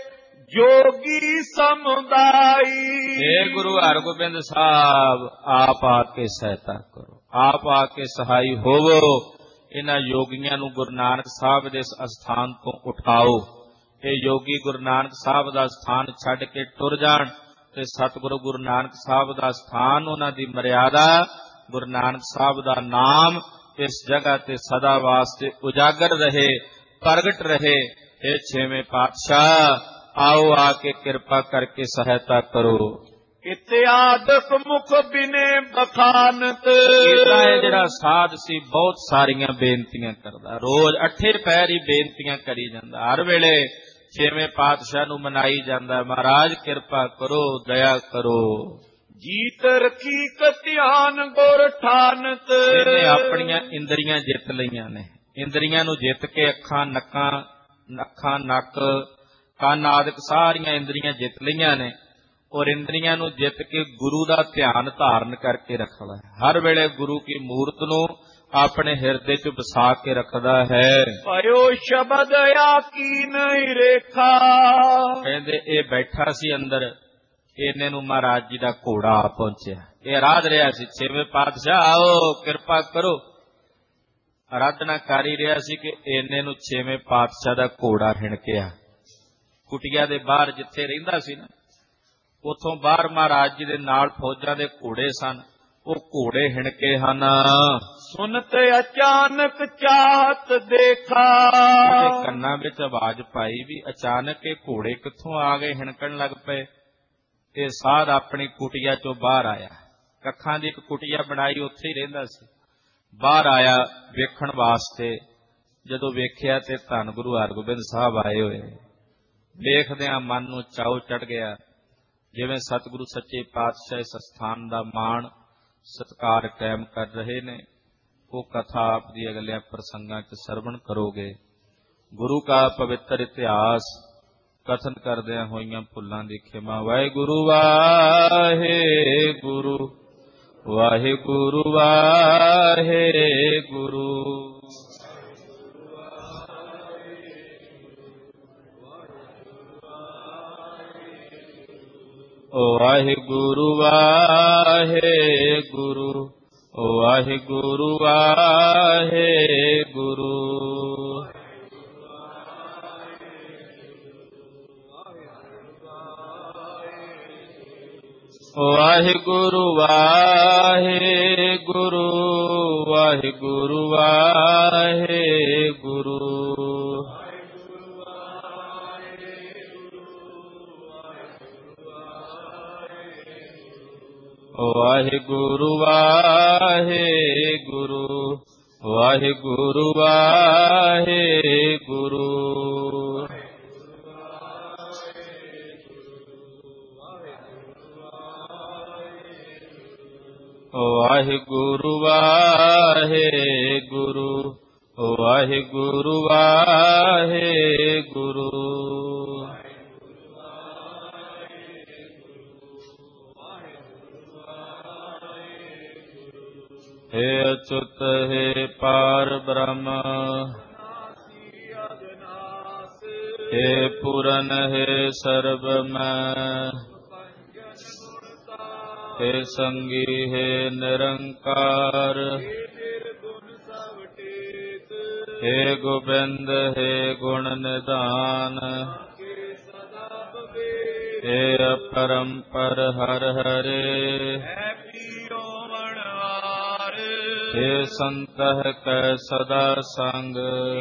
S2: ਜੋਗੀ ਸਮੁਦਾਈ।
S1: हे ਗੁਰੂ ਹਰਗੋਬਿੰਦ ਸਾਹਿਬ ਆਪ ਆ ਕੇ ਸਹਾਇਤਾ ਕਰੋ, ਆਪ ਆ ਕੇ ਸਹਾਈ ਹੋਵੋ। ਇਹਨਾਂ ਯੋਗੀਆਂ ਨੂੰ ਗੁਰੂ ਨਾਨਕ ਸਾਹਿਬ ਦੇ ਇਸ ਅਸਥਾਨ ਤੋਂ ਉਠਾਓ। ਇਹ ਯੋਗੀ ਗੁਰੂ ਨਾਨਕ ਸਾਹਿਬ ਦਾ ਸਥਾਨ ਛੱਡ ਕੇ ਟੁਰ ਜਾਣ ਤੇ ਸਤਿਗੁਰੂ ਗੁਰੂ ਨਾਨਕ ਸਾਹਿਬ ਦਾ ਸਥਾਨ, ਉਹਨਾਂ ਦੀ ਮਰਿਆਦਾ, ਗੁਰੂ ਨਾਨਕ ਸਾਹਿਬ ਦਾ ਨਾਮ ਇਸ ਜਗ੍ਹਾ ਤੇ ਸਦਾ ਵਾਸਤੇ ਉਜਾਗਰ ਰਹੇ, ਪ੍ਰਗਟ ਰਹੇ। ਇਹ ਛੇਵੇਂ ਪਾਤਸ਼ਾਹ ਆਓ ਆ ਕੇ ਕਿਰਪਾ ਕਰਕੇ ਸਹਾਇਤਾ ਕਰੋ।
S2: ਇਤਿਆਦਕ ਮੁਖ ਬਿਨੇ ਬਖਾਨਤ।
S1: ਇਹ ਜਿਹੜਾ ਸਾਧ ਸੀ ਬਹੁਤ ਸਾਰੀਆਂ ਬੇਨਤੀਆਂ ਕਰਦਾ, ਰੋਜ਼ 8 ਪਹਿਰ ਹੀ ਬੇਨਤੀਆਂ ਕਰੀ ਜਾਂਦਾ, ਹਰ ਵੇਲੇ ਛੇਵੇਂ ਪਾਤਸ਼ਾਹ ਨੂੰ ਮਨਾਈ ਜਾਂਦਾ, ਮਹਾਰਾਜ ਕਿਰਪਾ ਕਰੋ, ਦਇਆ ਕਰੋ।
S2: ਜੀਤ ਰਖੀ ਧਿਆਨ ਗੁਰ ਠਾਨਤ।
S1: ਇਹਨੇ ਆਪਣੀਆਂ ਇੰਦਰੀਆਂ ਜਿੱਤ ਲਈਆਂ ਨੇ। ਇੰਦਰੀਆਂ ਨੂੰ ਜਿੱਤ ਕੇ ਅੱਖਾਂ, ਨੱਕ, ਕੰਨ ਆਦਿਕ ਸਾਰੀਆਂ ਇੰਦਰੀਆਂ ਜਿੱਤ ਲਈਆਂ ਨੇ ਔਰ ਇੰਦਰੀਆਂ ਨੂੰ ਜਿੱਤ ਕੇ ਗੁਰੂ ਦਾ ਧਿਆਨ ਧਾਰਨ ਕਰਕੇ ਰੱਖਦਾ ਹੈ। ਹਰ ਵੇਲੇ ਗੁਰੂ ਕੀ ਮੂਰਤ ਨੂੰ ਆਪਣੇ ਹਿਰਦੇ 'ਚ ਵਸਾ ਕੇ ਰੱਖਦਾ ਹੈ।
S2: ਭਇਓ ਸ਼ਬਦ ਆਕੀ ਨਹੀਂ ਰੇਖਾ।
S1: ਕਹਿੰਦੇ ਇਹ ਬੈਠਾ ਸੀ ਅੰਦਰ, ਇਹਨੇ ਨੂੰ ਮਹਾਰਾਜ ਜੀ ਦਾ ਘੋੜਾ ਆ ਪਹੁੰਚਿਆ। ਇਹ ਰਾਧ ਰਿਹਾ ਸੀ, ਛੇਵੇਂ ਪਾਤਸ਼ਾਹ ਆਓ ਕਿਰਪਾ ਕਰੋ। ਆਰਾਧਨਾ ਕਰ ਹੀ ਰਿਹਾ ਸੀ ਕਿ ਇਹਨੇ ਨੂੰ ਛੇਵੇਂ ਪਾਤਸ਼ਾਹ ਦਾ ਘੋੜਾ ਹਿਣਕਿਆ। ਕੁਟੀਆ ਦੇ ਬਾਹਰ ਜਿੱਥੇ ਰਹਿੰਦਾ ਸੀ ਨਾ, ਉਥੋਂ ਬਾਹਰ ਮਹਾਰਾਜ ਜੀ ਦੇ ਨਾਲ ਫੌਜਾਂ ਦੇ ਘੋੜੇ ਸਨ, ਉਹ ਘੋੜੇ ਹਿਣਕੇ ਹਨ।
S2: ਸੁਨਤ ਅਚਾਨਕ ਚਾਹਤ ਦੇਖਾ।
S1: ਕੰਨਾਂ ਵਿੱਚ ਆਵਾਜ਼ ਪਾਈ ਵੀ ਅਚਾਨਕ ਇਹ ਘੋੜੇ ਕਿੱਥੋਂ ਆ ਗਏ, ਹਿਣਕਣ ਲੱਗ ਪਏ। ਇਹ ਸਾਧ ਆਪਣੀ ਕੁਟੀਆ ਚੋਂ ਬਾਹਰ ਆਇਆ, ਕੱਖਾਂ ਦੀ ਇੱਕ ਕੁਟੀਆ ਬਣਾਈ, ਉੱਥੇ ਹੀ ਰਹਿੰਦਾ ਸੀ। ਬਾਹਰ ਆਇਆ ਵੇਖਣ ਵਾਸਤੇ। ਜਦੋਂ ਵੇਖਿਆ ਤੇ ਧੰਨ ਗੁਰੂ ਹਰਗੋਬਿੰਦ ਸਾਹਿਬ ਆਏ ਹੋਏ। ਵੇਖਦਿਆਂ ਮਨ ਨੂੰ ਚਾਉ ਚੜ ਗਿਆ, ਜਿਵੇਂ ਸਤਿਗੁਰੂ ਸੱਚੇ ਪਾਤਸ਼ਾਹ ਇਸ ਸਥਾਨ ਦਾ ਮਾਣ ਸਤਿਕਾਰ ਕਾਇਮ ਕਰ ਰਹੇ ਨੇ। ਉਹ ਕਥਾ ਆਪ ਦੀ ਅਗਲਿਆਂ ਪ੍ਰਸੰਗਾਂ 'ਚ ਸਰਵਣ ਕਰੋਗੇ। ਗੁਰੂ ਕਾ ਪਵਿੱਤਰ ਇਤਿਹਾਸ ਕਥਨ ਕਰਦਿਆਂ ਹੋਈਆਂ ਭੁੱਲਾਂ ਦੀ ਖਿਮਾ। ਵਾਹਿਗੁਰੂ ਵਾਹਿਗੁਰੂ ਵਾਹਿਗੁਰੂ ਵਾਹਿਗੁਰੂ। ਵਾਹਿਗੁਰੂ ਵਾਹਿਗੁਰੂ ਵਾਹਿਗੁਰੂ ਵਾਹਿਗੁਰੂ। ਵਾਹਿਗੁਰੂ ਵਾਹਿਗੁਰੂ ਵਾਹਿਗੁਰੂ ਵਾਹਿਗੁਰੂ ਵਾਹਿਗੁਰੂ ਵਾਹਿਗੁਰੂ ਵਾਹਿਗੁਰੂ ਵਾਹਿਗੁਰੂ ਵਾਹਿਗੁਰੂ ਵਾਹਿਗੁਰੂ ਵਾਹਿਗੁਰੂ ਵਾਹਿਗੁਰੂ ਹੇ ਅਚੁੱਤ ਹੈ ਪਾਰ ਬ੍ਰਹਮ ਹੇ ਪੂਰਨ ਹੈ ਸਰਬ ਮੈਂ ਹੇ ਸੰਗੀ ਹੈ ਨਿਰੰਕਾਰ ਹੇ ਗੋਬਿੰਦ ਹੈ ਗੁਣ ਨਿਧਾਨ ਹੇ ਅਪਰੰਪਰ ਹਰ ਹਰੇ ਹੇ ਸੰਤਹ ਕੈ ਸਦਾ ਸੰਗ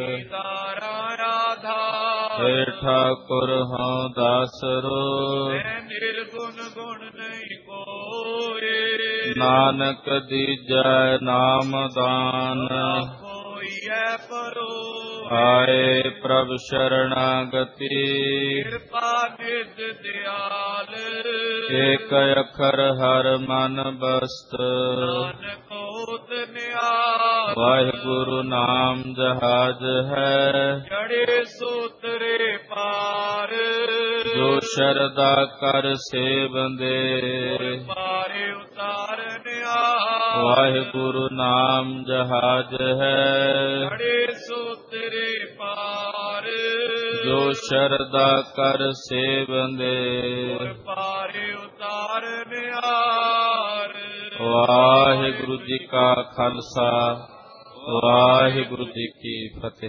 S1: ਹੇ ਠਾਕੁਰ ਹਉ ਦਾਸਰੋ
S2: ਨਿਰਗੁਣ ਗੁਣ ਨਹੀਂ ਕੋਏ
S1: ਨਾਨਕ ਦੀਜੈ ਨਾਮ ਦਾਨ
S2: ਹੋਈਐ ਪਰੋ
S1: ਆਏ ਪ੍ਰਭ ਸ਼ਰਣਾਗਤੀ
S2: ਕਿਰਪਾ ਨਿਧ ਦਿਆਲ
S1: ਏਕ ਅੱਖਰ ਹਰ ਮਨ ਬਸਤ
S2: ਨਾਨਕ ਹੋਤ ਨਿਆਲ
S1: ਵਾਹਿਗੁਰੂ ਨਾਮ ਜਹਾਜ ਹੈ
S2: ਜੜੇ ਸੋਤਰੇ ਪਾਰ
S1: ਜੋ ਸ਼ਰਧਾ ਕਰ ਸੇਵੰਦੇ
S2: ਪਾਰੇ ਉਤਾਰ ਨਿਆਲ
S1: ਵਾਹਿਗੁਰੂ ਨਾਮ ਜਹਾਜ ਹੈ
S2: ਜੜੇ ਸੋਤਰੇ ਪਾਰ
S1: ਜੋ ਸ਼ਰਧਾ ਕਰ ਸੇਵੰਦੇ
S2: ਪਾਰੇ ਉਤਾਰ ਨਿਆਰ
S1: ਵਾਹਿਗੁਰੂ ਜੀ ਕਾ ਖਾਲਸਾ ਵਾਹਿਗੁਰੂ ਜੀ ਕੀ ਫਤਿਹ।